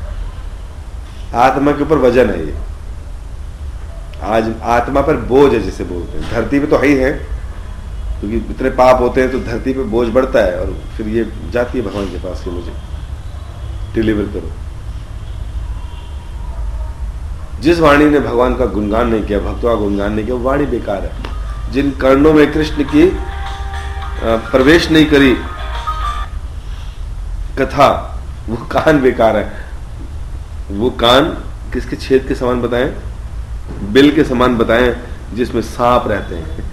आत्मा के ऊपर वजन है ये। आज आत्मा पर बोझ है जिसे बोलते हैं। धरती पे तो है ही है, क्योंकि इतने पाप होते हैं तो धरती पे बोझ बढ़ता है और फिर ये जाती है भगवान के पास कि मुझे डिलीवर करो। जिस वाणी ने भगवान का गुणगान नहीं किया, भक्तों का गुणगान नहीं किया, वो वाणी बेकार है। जिन कर्णों में कृष्ण की प्रवेश नहीं करी कथा, वो कान बेकार है। वो कान किसके छेद के समान बताएं? बिल के समान बताएं, जिसमें सांप रहते हैं।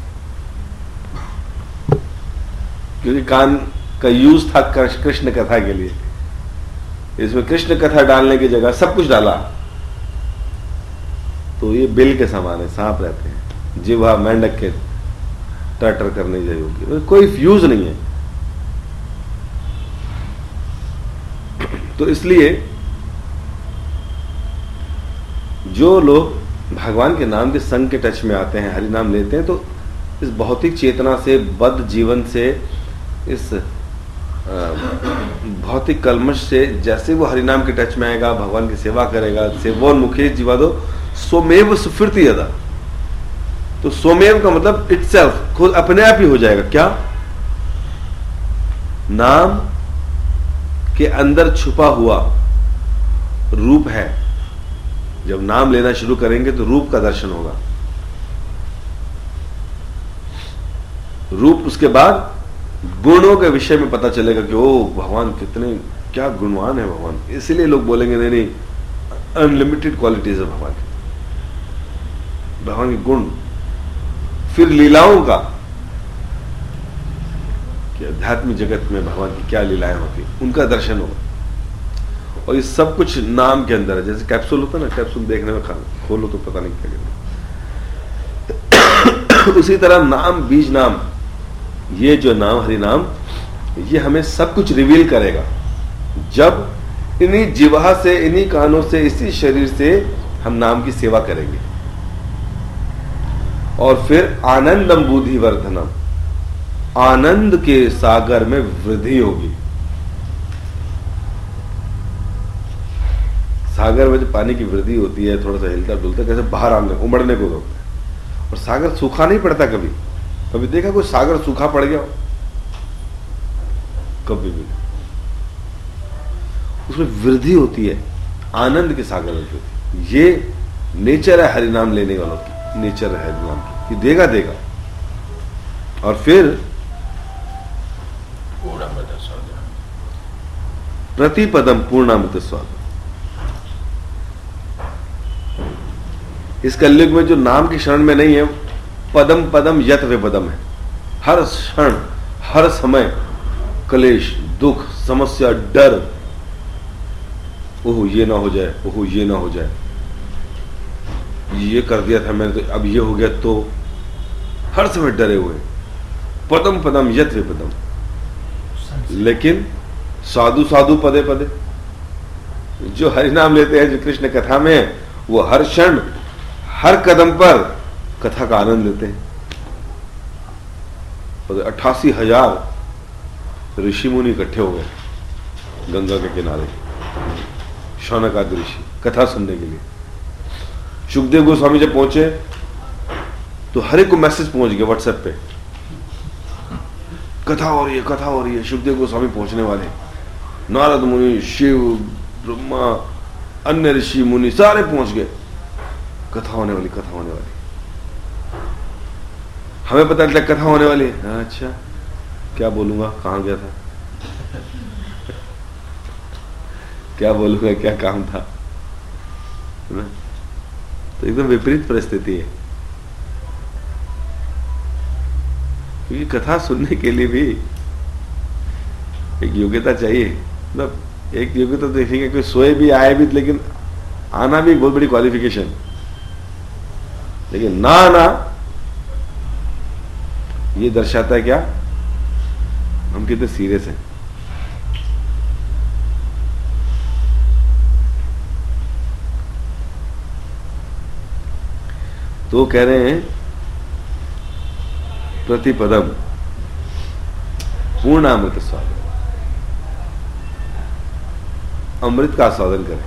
क्योंकि कान का यूज था कृष्ण कथा के लिए, इसमें कृष्ण कथा डालने की जगह सब कुछ डाला, तो ये बिल के समान है, सांप रहते हैं। जिह्वा मेंढक के टटर करने जैसी, कोई फ्यूज नहीं है। तो इसलिए जो लोग भगवान के नाम के संग के टच में आते हैं, हरि नाम लेते हैं, तो इस भौतिक चेतना से, बद्ध जीवन से, इस भौतिक कलमश से, जैसे वो हरिनाम के टच में आएगा, भगवान की सेवा करेगा, सेवोन्मुखे जीवादो स्वमेव सुफिरति यदा। तो स्वमेव का मतलब इटसेल्फ, खुद अपने आप ही हो जाएगा। क्या? नाम के अंदर छुपा हुआ रूप है। जब नाम लेना शुरू करेंगे तो रूप का दर्शन होगा। रूप, उसके बाद गुणों के विषय में पता चलेगा कि ओ भगवान कितने क्या गुणवान है भगवान। इसलिए लोग बोलेंगे नहीं नहीं, अनलिमिटेड क्वालिटीज है भगवान की, भगवान के गुण। फिर लीलाओं का, कि आध्यात्मिक जगत में भगवान की क्या लीलाएं होती, उनका दर्शन होगा। और ये सब कुछ नाम के अंदर है। जैसे कैप्सूल होता है ना, कैप्सूल देखने में खोलो तो पता नहीं क्या। उसी तरह नाम, बीज नाम, ये जो नाम हरि नाम, ये हमें सब कुछ रिवील करेगा। जब इन्हीं जिह्वा से, इन्हीं कानों से, इसी शरीर से हम नाम की सेवा करेंगे। और फिर आनंदम बुद्धि वर्धनम, आनंद के सागर में वृद्धि होगी। सागर में जो पानी की वृद्धि होती है, थोड़ा सा हिलता डुलता, कैसे बाहर आने, उमड़ने को होता है। और सागर सूखा नहीं पड़ता कभी। कभी देखा कोई सागर सूखा पड़ गया? कभी भी। उसमें वृद्धि होती है, आनंद के सागर में होती है। ये नेचर है हरिनाम लेने वालों की, नेचर है हरिनाम की, देगा देगा। और फिर प्रतिपदम पूर्णामृत स्वाद। इस कलयुग में जो नाम की शरण में नहीं है, पदम पदम यत विपदम है। हर क्षण, हर समय क्लेश, दुख, समस्या, डर, ओह ये ना हो जाए, ओह ये ना हो जाए, ये कर दिया था मैंने तो अब ये हो गया, तो हर समय डरे हुए। पदम पदम यत विपदम। लेकिन साधु साधु पदे पदे, जो हरिनाम लेते हैं, जो कृष्ण कथा में है, वो हर क्षण, हर कदम पर कथा का आनंद लेते हैं। 88,000 ऋषि मुनि इकट्ठे हो गए गंगा के किनारे, शौनक आदि ऋषि, कथा सुनने के लिए। सुखदेव गोस्वामी जब पहुंचे तो हर एक को मैसेज पहुंच गया व्हाट्सएप पे, कथा हो रही है, कथा हो रही है, सुखदेव गोस्वामी पहुंचने वाले। नारद मुनि, शिव, ब्रह्मा, अन्य ऋषि मुनि सारे पहुंच गए। कथा होने वाली, कथा होने वाली। हमें पता चला कथा होने वाली है। अच्छा, क्या बोलूंगा, कहां गया था, क्या बोलूंगा, क्या काम था ना? तो एकदम विपरीत परिस्थिति है। क्योंकि कथा सुनने के लिए भी एक योग्यता चाहिए। मतलब एक योग्यता देखेंगे, कोई सोए भी आए भी, लेकिन आना भी एक बहुत बड़ी क्वालिफिकेशन। लेकिन ना आना ये दर्शाता है क्या, हम कितने सीरियस हैं। तो कह रहे हैं प्रतिपदम पूर्णामृत स्वादन, अमृत का आस्वादन करें।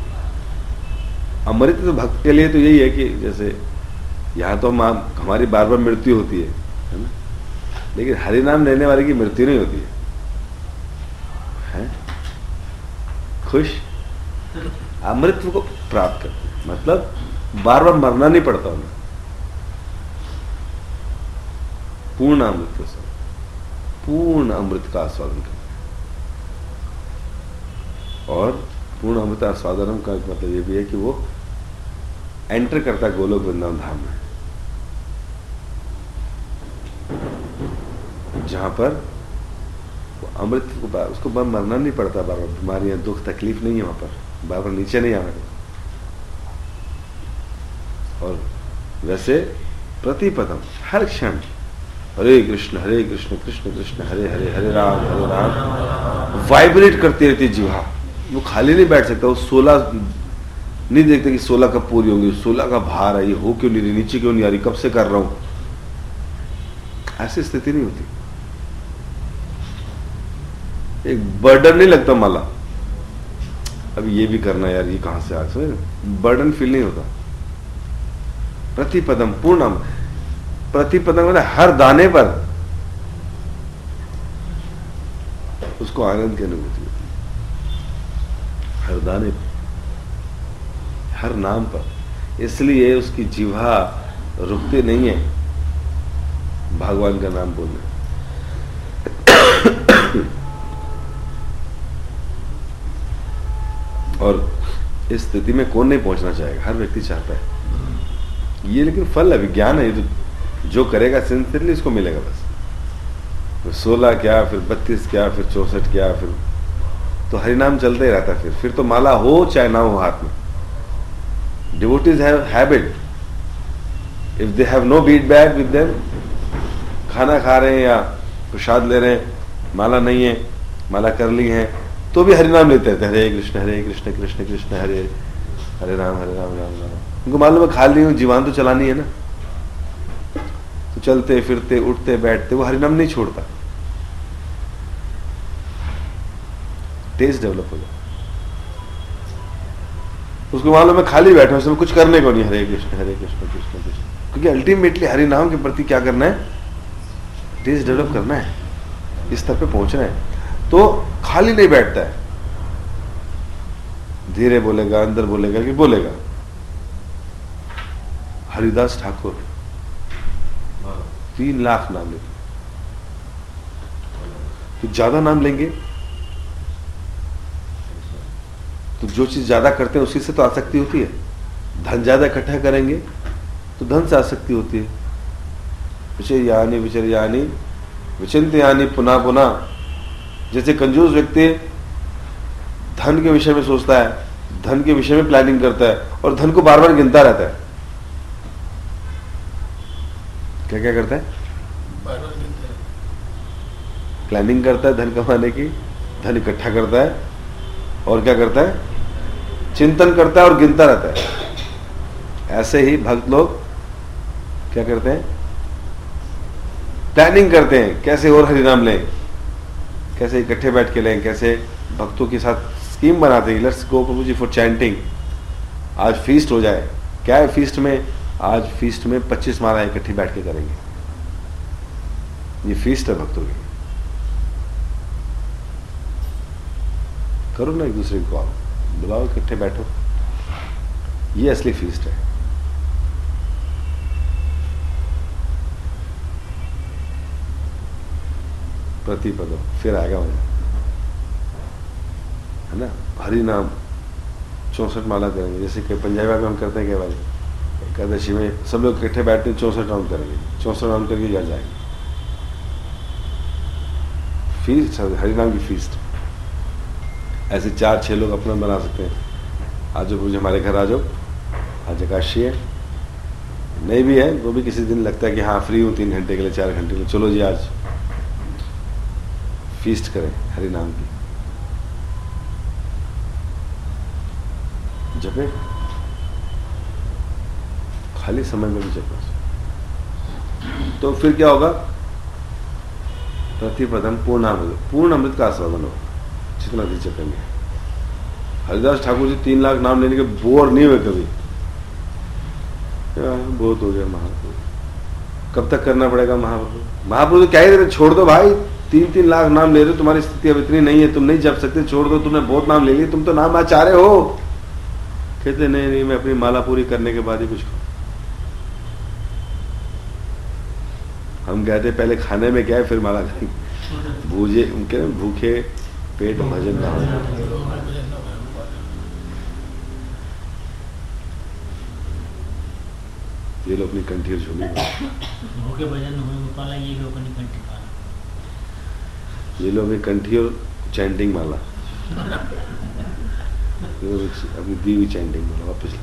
अमृत तो भक्त के लिए तो यही है कि जैसे यहां तो हमारी बार बार मृत्यु होती है ना, लेकिन हरि नाम लेने वाले की मृत्यु नहीं होती है? खुश अमृत को प्राप्त करते हैं, मतलब बार बार मरना नहीं पड़ता उन्हें। पूर्ण अमृत का स्वाद, पूर्ण अमृत का आस्वादन करते हैं। और पूर्ण अमृत आस्वादन का मतलब ये भी है कि वो एंटर करता है गोलोक वृंदावन धाम में, जहां पर अमृत को उसको बार मरना नहीं पड़ता, बार बार बीमारियां दुख तकलीफ नहीं है वहां पर, बार बार नीचे नहीं आना। और वैसे प्रतिपदम हर क्षण हरे कृष्ण कृष्ण कृष्ण हरे हरे, हरे राम वाइब्रेट करती रहती है जीवा। वो खाली नहीं बैठ सकता, वो 16 नहीं देखते कि 16 कब पूरी होंगी, 16 का भार है, ये हो क्यों नहीं रही, नीचे क्यों नहीं आ रही, कब से कर रहा हूं, ऐसी स्थिति नहीं होती। एक बर्डन नहीं लगता माला, अभी ये भी करना यार, ये कहां से आ गया, बर्डन फील नहीं होता। प्रतिपदम पूर्णम, प्रतिपदम मतलब हर दाने पर उसको आनंद की अनुभूति होती है, हर दाने पर, हर नाम पर। इसलिए उसकी जिह्वा रुकती नहीं है भगवान का नाम बोलने। और इस स्थिति में कौन नहीं पहुंचना चाहेगा, हर व्यक्ति चाहता है ये, लेकिन फल है, विज्ञान है, ये तो जो करेगा सिंसियरली इसको मिलेगा बस। 16 क्या, फिर 32 क्या, फिर 64 क्या, फिर तो हरिनाम चलता ही रहता है। फिर तो माला हो चाहे ना हो हाथ में। Devotees have habit, if they have no bead bag with them, खाना खा रहे हैं या प्रसाद ले रहे हैं, माला नहीं है, माला कर ली है, तो भी हरिनाम लेते हैं, हरे कृष्ण कृष्ण कृष्ण हरे हरे राम राम राम। उनको मालूम है खा ली हूं, जीवान तो चलानी है ना, तो चलते फिरते उठते बैठते वो हरिनाम नहीं छोड़ता, टेस्ट डेवलप हो जाता। उसको मालूम है खाली बैठा, उसमें कुछ करने को नहीं, हरे कृष्ण कृष्ण कृष्ण, क्योंकि अल्टीमेटली हरिनाम के प्रति क्या करना है, टेस्ट डेवलप करना है, इस स्तर पे पहुंचना है। तो खाली नहीं बैठता है, धीरे बोलेगा, अंदर बोलेगा कि बोलेगा। हरिदास ठाकुर 3 लाख नाम लेते, तो ज्यादा नाम लेंगे तो जो चीज ज्यादा करते हैं उसी से तो आसक्ति होती है। धन ज्यादा इकट्ठा करेंगे तो धन से आसक्ति होती है। विचर्यानि विचर्यानि विचिंत्यानि पुनः पुनः, जैसे कंजूस व्यक्ति धन के विषय में सोचता है, धन के विषय में प्लानिंग करता है और धन को बार बार गिनता रहता है। क्या क्या करता है, प्लानिंग करता है धन कमाने की, धन इकट्ठा करता है और क्या करता है, चिंतन करता है और गिनता रहता है। ऐसे ही भक्त लोग क्या करते हैं, प्लानिंग करते हैं कैसे और हरिनाम लें, कैसे इकट्ठे बैठ के लें, कैसे भक्तों के साथ स्कीम बनाते हैं, let's go Prabhu ji for chanting, आज फीस्ट हो जाए। क्या है फीस्ट में, आज फीस्ट में 25 माला इकट्ठी बैठ के करेंगे, ये फीस्ट है भक्तों की। करो ना एक दूसरे को, बुलाओ, इकट्ठे बैठो, ये असली फीस्ट है। प्रतिपदम फिर आएगा वहां, है ना, हरि नाम 64 माला करेंगे, जैसे कि पंजाबी में हम करते हैं, क्या बात, एकादशी में सब लोग इकट्ठे बैठते हैं, 64 राउंड करेंगे, 64 राउंड करके घर जाएंगे। फीस्ट, हरिनाम की फीस्ट। ऐसे 4-6 लोग अपना बना सकते हैं। आज जो हमारे घर आ जाओ, आज एकादशी है, नहीं भी है वो भी किसी दिन लगता है कि हाँ फ्री हूँ 3 घंटे के लिए 4 घंटे के लिए, चलो जी आज फीस्ट करें हरि नाम की, जपे खाली समय में भी जपे। तो फिर क्या होगा? प्रतिपदम पूर्ण अमृत का आस्वादन होगा जितना भी जपेंगे। हरिदास ठाकुर जी 3 लाख नाम लेने के बोर नहीं हुए कभी। बहुत हो गया महाप्रभु, कब तक करना पड़ेगा महाप्रभु? महाप्रभु तो क्या ही, छोड़ दो भाई, 3-3 लाख नाम ले रहे हो, तुम्हारी स्थिति अब इतनी नहीं है, तुम नहीं जप सकते, छोड़ दो, तुमने बहुत नाम ले लिए, तुम तो नाम आचार्य हो। कहते नहीं मैं अपनी माला पूरी करने के बाद ही कुछ खाऊं। हम कहते पहले खाने में क्या है फिर माला खाएंगे। भूखे पेट भजन ना हो। ये लोग अपनी कंठी झूली भूखे भजन पाला, ये लोग अपनी कंठी पाला, ये लोग अपनी कंठी और चैंटिंग माला, अपनी दी हुई चैंटिंग माला वापस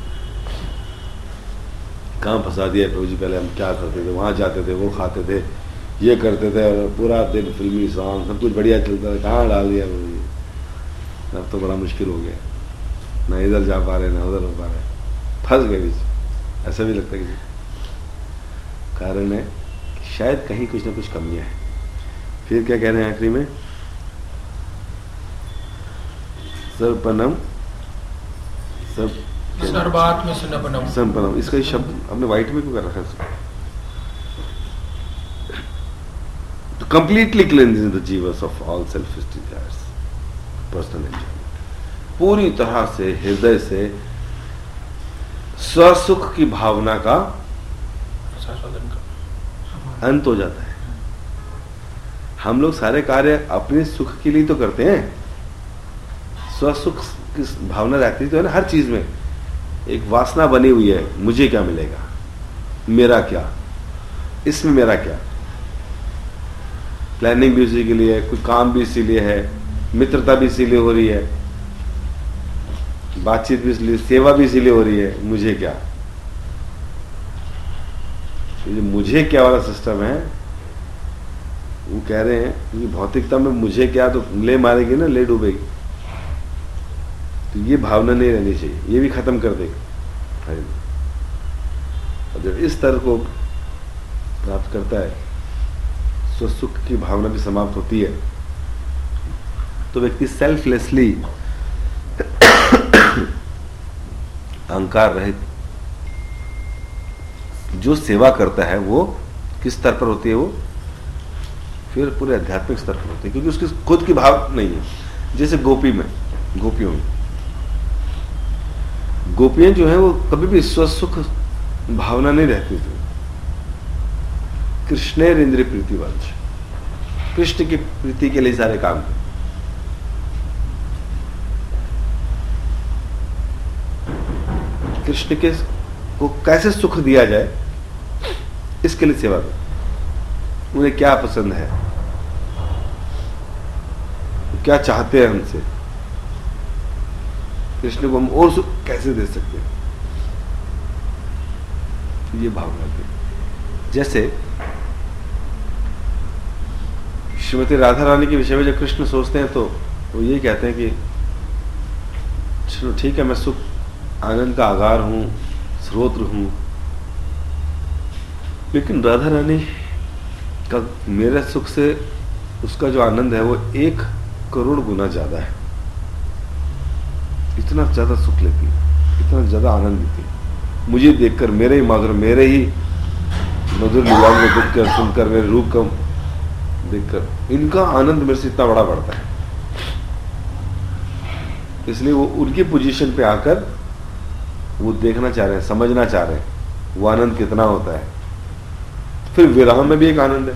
कहाँ फंसा दिया प्रभु जी। पहले हम क्या करते थे, वहां जाते थे, वो खाते थे, ये करते थे, और पूरा दिन फिल्मी सॉन्ग सब कुछ बढ़िया चलता था, कहाँ डाल दिया प्रभु जी। अब तो बड़ा मुश्किल हो गया, ना इधर जा पा रहे ना उधर हो पा रहे, फंस गए बीच। ऐसा भी लगता है कि कारण है शायद कहीं कुछ ना कुछ कमियां है। फिर क्या कह रहे हैं आखिरी में? सर्वपनम सर्वात्म संपन्नम। संपन्नम, इसका शब्द हमने व्हाइट में क्यों कर रखा है? तो कंप्लीटली क्लेंजिंग द जीवर्स of all selfish desires, personal enjoyment, पूरी तरह से हृदय से स्वसुख की भावना का अंत हो जाता है। हम लोग सारे कार्य अपने सुख के लिए तो करते हैं, स्वसुख की भावना रहती तो है ना हर चीज में। एक वासना बनी हुई है, मुझे क्या मिलेगा, मेरा क्या, इसमें मेरा क्या। प्लानिंग भी उसी के लिए है, कोई काम भी इसीलिए है, मित्रता भी इसीलिए हो रही है, बातचीत भी इसलिए, सेवा भी इसीलिए हो रही है, मुझे क्या। ये मुझे क्या वाला सिस्टम है, वो कह रहे हैं कि भौतिकता में मुझे क्या तो ले मारेगी ना, ले डूबेगी। तो ये भावना नहीं रहनी चाहिए, ये भी खत्म कर देगा। और जब इस स्तर को प्राप्त करता है, स्वसुख की भावना भी समाप्त होती है, तो व्यक्ति सेल्फलेसली अहंकार रहित जो सेवा करता है वो किस स्तर पर होती है? वो फिर पूरे आध्यात्मिक स्तर पर होती है, क्योंकि उसकी खुद की भाव नहीं है। जैसे गोपियों में गोपियां जो है वो कभी भी स्वसुख भावना नहीं रहती थी। कृष्णेर इंद्रिय प्रीति वंश, कृष्ण की प्रीति के लिए सारे काम थे। कृष्ण के को कैसे सुख दिया जाए इसके लिए सेवा करो। उन्हें क्या पसंद है, क्या चाहते हैं हमसे, कृष्ण को हम और सुख कैसे दे सकते हैं, ये भावना थी। जैसे श्रीमती राधा रानी के विषय में जब कृष्ण सोचते हैं तो वो ये कहते हैं कि चलो ठीक है, मैं सुख आनंद का आगार हूं, स्रोत्र हूं, लेकिन राधा रानी का मेरे सुख से उसका जो आनंद है वो 1 करोड़ गुना ज्यादा है। इतना ज्यादा सुख लेती है, इतना ज्यादा आनंद देती है मुझे देखकर, मेरे ही मधुर लीलाओं में देखकर, सुनकर, मेरे रूप का देखकर इनका आनंद मेरे से इतना बड़ा बढ़ता है। इसलिए वो उनकी पोजीशन पे आकर वो देखना चाह रहे हैं, समझना चाह रहे हैं वो आनंद कितना होता है। फिर विरह में भी एक आनंद है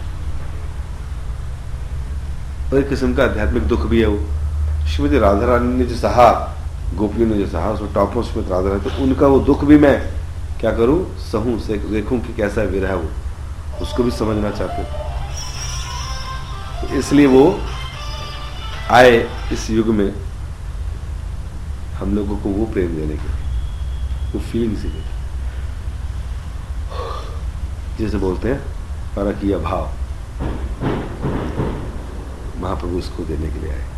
और एक किस्म का आध्यात्मिक दुख भी है। वो श्रीमती राधा रानी ने जो सहा, गोपियों ने जो सहा, उसमें टॉप मोस्ट में राधा रानी, तो उनका वो दुख भी मैं क्या करूं, सहूं से देखूं कि कैसा विरह है, वो उसको भी समझना चाहते थे। तो इसलिए वो आए इस युग में हम लोगों को वो प्रेम देने के, वो फीलिंग्स ही देने। जिसे बोलते हैं परकीय भाव, महाप्रभु इसको देने के लिए आए।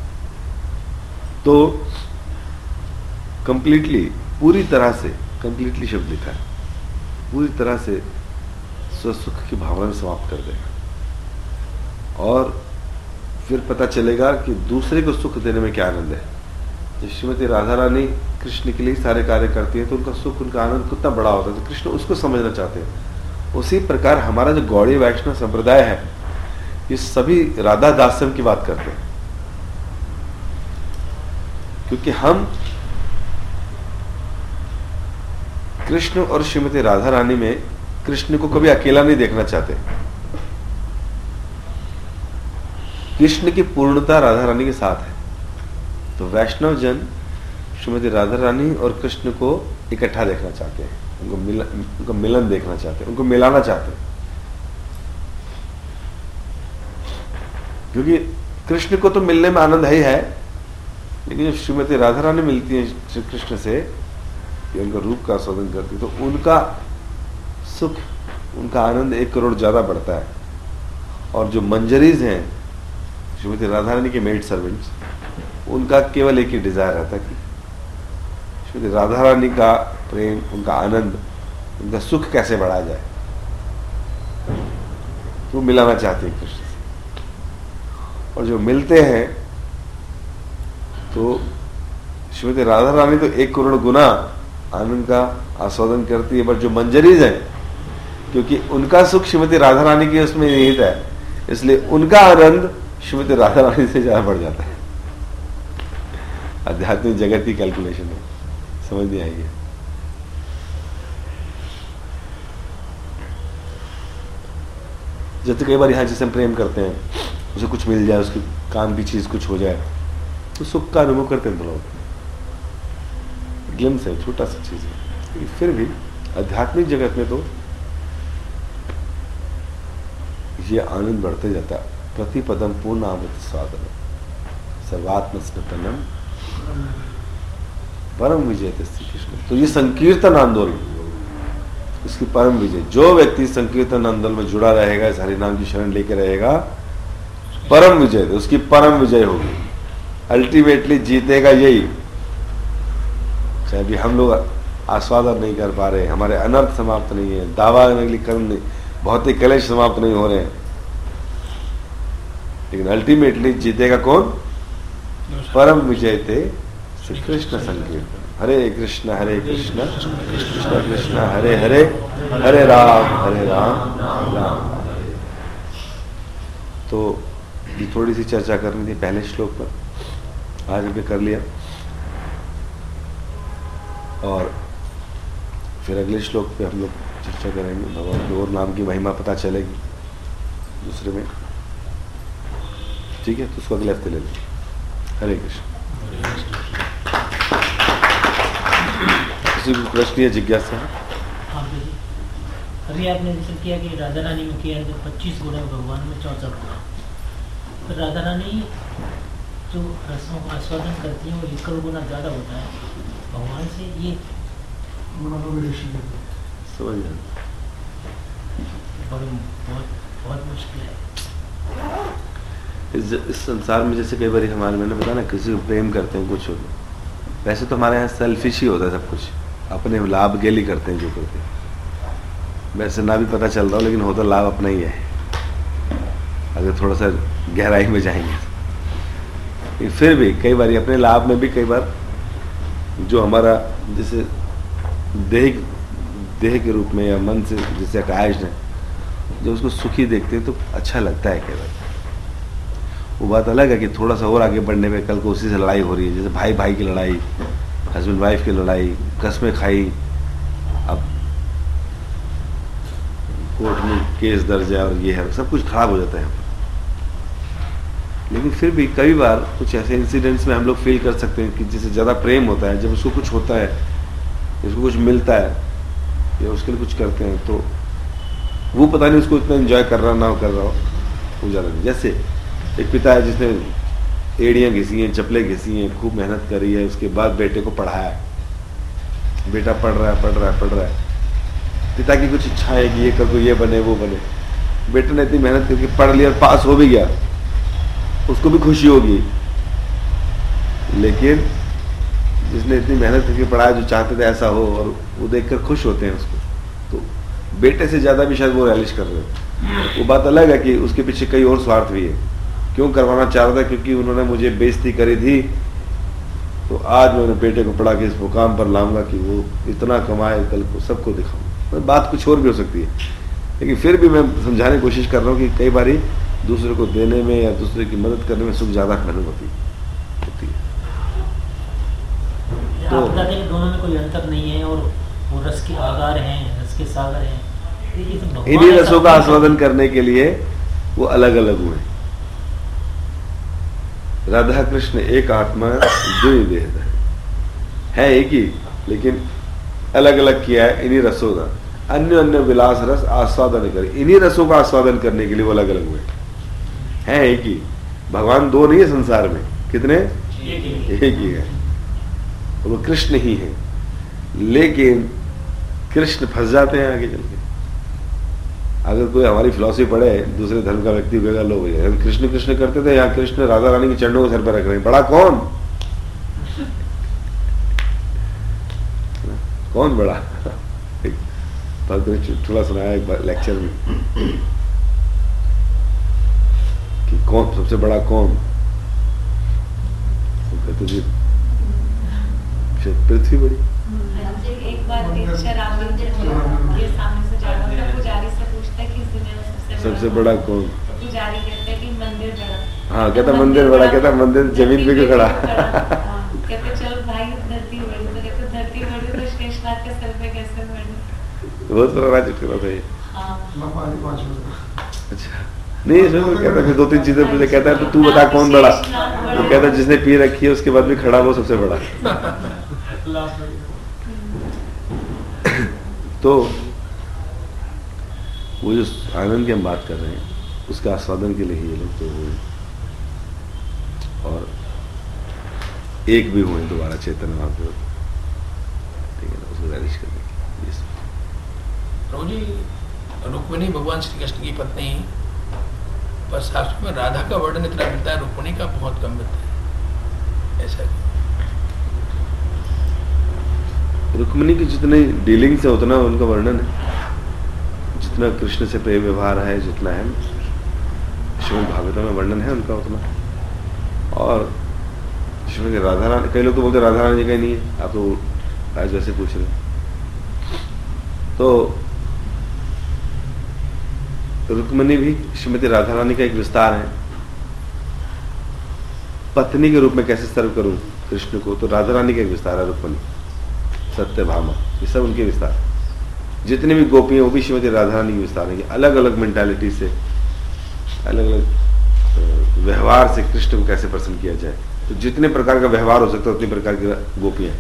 तो कंप्लीटली, पूरी तरह से, कंप्लीटली शब्द लिखा है, पूरी तरह से स्वसुख की भावना समाप्त कर देगा। और फिर पता चलेगा कि दूसरे को सुख देने में क्या आनंद है। जब श्रीमती राधा रानी कृष्ण के लिए सारे कार्य करती है तो उनका सुख, उनका आनंद कितना बड़ा होता है, तो कृष्ण उसको समझना चाहते हैं। उसी प्रकार हमारा जो गौड़ीय वैष्णव संप्रदाय है, ये सभी राधा दास्यम की बात करते हैं, क्योंकि हम कृष्ण और श्रीमती राधा रानी में कृष्ण को कभी अकेला नहीं देखना चाहते। कृष्ण की पूर्णता राधा रानी के साथ है। तो वैष्णव जन श्रीमती राधा रानी और कृष्ण को इकट्ठा देखना चाहते हैं, उनको मिलन देखना चाहते हैं, उनको मिलाना चाहते हैं। क्योंकि कृष्ण को तो मिलने में आनंद ही है, लेकिन जब श्रीमती राधा रानी मिलती है श्री कृष्ण से, ये उनका रूप का आस्वादन करती है, तो उनका सुख, उनका आनंद 1 करोड़ ज्यादा बढ़ता है। और जो मंजरीज हैं श्रीमती राधा रानी के मेड सर्वेंट्स, उनका केवल एक ही डिजायर रहता है कि श्रीमती राधा रानी का प्रेम, उनका आनंद, उनका सुख कैसे बढ़ाया जाए। तो मिलाना चाहते हैं कृष्ण से। और जो मिलते हैं तो श्रीमती राधा रानी तो 1 करोड़ गुना आनंद का आस्वादन करती है, बट जो मंजरीज हैं, क्योंकि उनका सुख श्रीमती राधा रानी की उसमें निहित है, इसलिए उनका आनंद श्रीमती राधा रानी से ज्यादा बढ़ जाता है। आध्यात्मिक जगत की कैलकुलेशन है, समझ नहीं आएगी। जैसे कई बार यहाँ जिसे हम प्रेम करते हैं, उसे कुछ मिल जाए, उसके काम की चीज कुछ हो जाए, तो सुख का अनुभव करते हैं। तो लोग ग्लिम्स है, छोटा सा चीज है, फिर भी आध्यात्मिक जगत में तो ये आनंद बढ़ते जाता है। प्रतिपदम पूर्ण अमृत स्वादन सर्वात्म स्नतनम परम विजय श्री कृष्ण। तो ये संकीर्तन आंदोलन, इसकी परम विजय। जो व्यक्ति संकीर्तन आंदोलन में जुड़ा रहेगा, इस हरिनाम की शरण लेके रहेगा, परम विजय, तो उसकी परम विजय होगी। अल्टीमेटली जीतेगा यही। चाहे भी हम लोग आस्वादन नहीं कर पा रहे, हमारे अनर्थ समाप्त नहीं है, दावा कर्म नहीं, भौतिक कलेश समाप्त नहीं हो रहे हैं, लेकिन अल्टीमेटली जीतेगा कौन? परम विजय थे श्री कृष्ण संकीर्तन। हरे कृष्ण कृष्ण कृष्ण हरे हरे, हरे राम राम राम। तो ये थोड़ी सी चर्चा करनी थी पहले श्लोक पर, आज हमने कर लिया। और फिर अगले श्लोक पे हम लोग चर्चा करेंगे, भगवान के और नाम की महिमा पता चलेगी दूसरे में। ठीक है, तो उसको अगले हफ्ते ले लेंगे। हरे कृष्ण। किसी भी प्रश्न या जिज्ञासा? अभी आपने जिक्र किया कि राधा रानी में किया है तो 25 गुण है, भगवान में 64 गुण है। तो राधा रानी जो रसों का आस्वादन करती है वो 1 करोड़ गुना ज्यादा होता है भगवान से। ये समझ बहुत मुश्किल है इस संसार में। जैसे कई बार हमारे, मैंने बताया ना, किसी को प्रेम करते हैं कुछ, वैसे तो हमारे यहाँ सेल्फिश ही होता है सब कुछ, अपने लाभ के लिए करते हैं जो करते हैं। वैसे ना भी पता चल रहा हो, लेकिन होता लाभ अपना ही है अगर थोड़ा सा गहराई में जाएंगे। फिर भी कई बार अपने लाभ में भी, कई बार जो हमारा जैसे देह के रूप में या मन से जैसे अटैच्ड है, जब उसको सुखी देखते हैं तो अच्छा लगता है। कई बार वो बात अलग है कि थोड़ा सा और आगे बढ़ने में कल को उसी से लड़ाई हो रही है, जैसे भाई भाई की लड़ाई, हस्बैंड वाइफ की लड़ाई, कस्में खाई, अब कोर्ट में केस दर्ज है और ये है, सब कुछ खराब हो जाता है। लेकिन फिर भी कई बार कुछ ऐसे इंसिडेंट्स में हम लोग फील कर सकते हैं कि जिससे ज़्यादा प्रेम होता है, जब उसको कुछ होता है, उसको कुछ मिलता है या उसके लिए कुछ करते हैं, तो वो पता नहीं उसको इतना एंजॉय कर रहा ना कर रहा हो, वो ज़्यादा नहीं। जैसे एक पिता है जिसने एड़ियाँ घिसी हैं, चप्पलें घिसी हैं, खूब मेहनत करी है, उसके बाद बेटे को पढ़ाया, बेटा पढ़ रहा है, पिता की कुछ इच्छा है कि ये कर, ये बने वो बने। बेटे ने इतनी मेहनत करके पढ़ लिया, पास हो भी गया, उसको भी खुशी होगी। लेकिन जिसने इतनी मेहनत करके पढ़ाया, जो चाहते थे ऐसा हो, और वो देखकर खुश होते हैं उसको, तो बेटे से ज्यादा भी शायद वो रैलिश कर रहे हो। वो बात अलग है कि उसके पीछे कई और स्वार्थ भी है। क्यों करवाना चाह रहा था? क्योंकि उन्होंने मुझे बेइज्जती करी थी, तो आज मैं अपने बेटे को पढ़ा के इस मुकाम पर लाऊंगा कि वो इतना कमाए, कल को सबको दिखाऊंगा। बात कुछ और भी हो सकती है, लेकिन फिर भी मैं समझाने की कोशिश कर रहा हूँ कि कई बारी दूसरे को देने में या दूसरे की मदद करने में सुख ज्यादा अनुभूति होती है। तो आप बताते हैं दोनों में कोई अंतर नहीं है, और वो रस के आगार हैं, रस के सागर हैं। इन्हीं रसों का आस्वादन करने के लिए वो अलग अलग हुए। राधा कृष्ण एक आत्मा द्वि देह है एक ही, लेकिन अलग अलग किया है इन्हीं रसों का। अन्य अन्य विलास रस आस्वादन कर, इन्हीं रसों का आस्वादन करने के लिए वो अलग अलग हुए हैं। एक ही भगवान, दो नहीं है संसार में। कितने? एक ही है, वो कृष्ण ही है। लेकिन कृष्ण फंस जाते हैं आगे चल के। अगर कोई हमारी फिलॉसफी पढ़े, दूसरे धर्म का व्यक्ति कहेगा, लो भैया हम कृष्ण कृष्ण करते थे, यहाँ कृष्ण राधा रानी के चरणों को सर पर रख रहे हैं, बड़ा कौन? कौन बड़ा? थोड़ा सुनाया एक लेक्चर में कि कौन सबसे बड़ा कौन? कहते जी पृथ्वी बड़ी। एक बार एक शराबी के सामने से जा रहा था, पुजारी से पूछता है कि इस दुनिया में सबसे बड़ा कौन? पुजारी कहते हैं कि मंदिर बड़ा। हाँ, कहता मंदिर बड़ा। कहता मंदिर जमीन पे क्यों खड़ा? कहते चल भाई धरती बड़ी। तो कहते धरती बड़ी तो शेषनाग के सर पे कैसे बड़ी? बहुत बड़ा राज्य करा था ये। अच्छा, नहीं इसमें तो कहता फिर दो तीन चीजें पूछे। कहता है तो तू बता कौन बड़ा? तो कहता जिसने पी रखी है उसके बाद भी खड़ा वो सबसे बड़ा। तो वो जो आनंद की हम बात कर रहे हैं, उसका आस्वादन के लिए ही ये लोग तो हुए, और एक भी हुए दोबारा चेतन वहां पे, ठीक है ना, उसको रैलिश करने की। प्रभु जी, रुक्मिणी भगवान श्री कृष्ण की पत्नी, पर शास्त्र में राधा का वर्णन इतना मिलता है, रुक्मिणी का बहुत कम मिलता है। ऐसा रुक्मिणी की जितने डीलिंग से उतना उनका वर्णन है, जितना कृष्ण से प्रेम व्यवहार है, जितना है श्रीमद् भागवत में वर्णन है उनका उतना। और श्रीमद् राधा रानी, कई लोग तो बोलते राधा रानी का ही नहीं है, आप तो आज वैसे पूछ रहे। तो रुक्मिणी भी श्रीमती राधा रानी का एक विस्तार है। पत्नी के रूप में कैसे सर्व करूं कृष्ण को, तो राधा रानी का एक विस्तार है रुक्मिणी, सत्यभामा, ये सब उनके विस्तार। जितनी भी गोपी हैं वो भी श्रीमती राधा रानी के विस्तार है। अलग अलग मेंटालिटी से, अलग अलग व्यवहार से कृष्ण को कैसे प्रसन्न किया जाए। तो जितने प्रकार का व्यवहार हो सकता है उतनी प्रकार की गोपियां।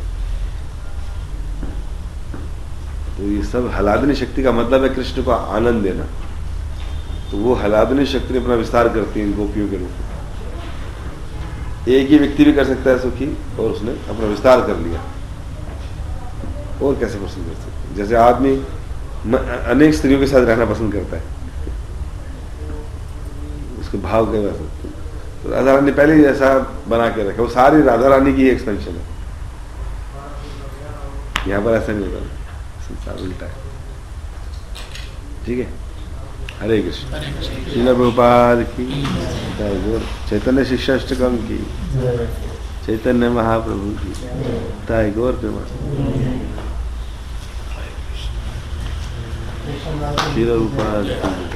तो ये सब हलादनी शक्ति का मतलब है कृष्ण को आनंद देना। तो वो हलादनी शक्ति अपना विस्तार करती है इन गोपियों के रूप में। एक ही व्यक्ति भी कर सकता है सुखी, और उसने अपना विस्तार कर लिया, और कैसे पसंद कर सकते? जैसे आदमी अनेक स्त्रियों के साथ रहना पसंद करता है, उसके भाव के वैसे। तो राधा रानी पहले ही ऐसा बना के रखा, वो सारी राधा रानी की एक्सपेंशन है। यहाँ पर ऐसा नहीं होगा, संसार उल्टा है। ठीक है, हरे कृष्ण। श्रील प्रभुपाद की, चैतन्य शिष्याष्टकम की, चैतन्य महाप्रभु की, ताई गौर प्रेमा, श्रील प्रभुपाद की।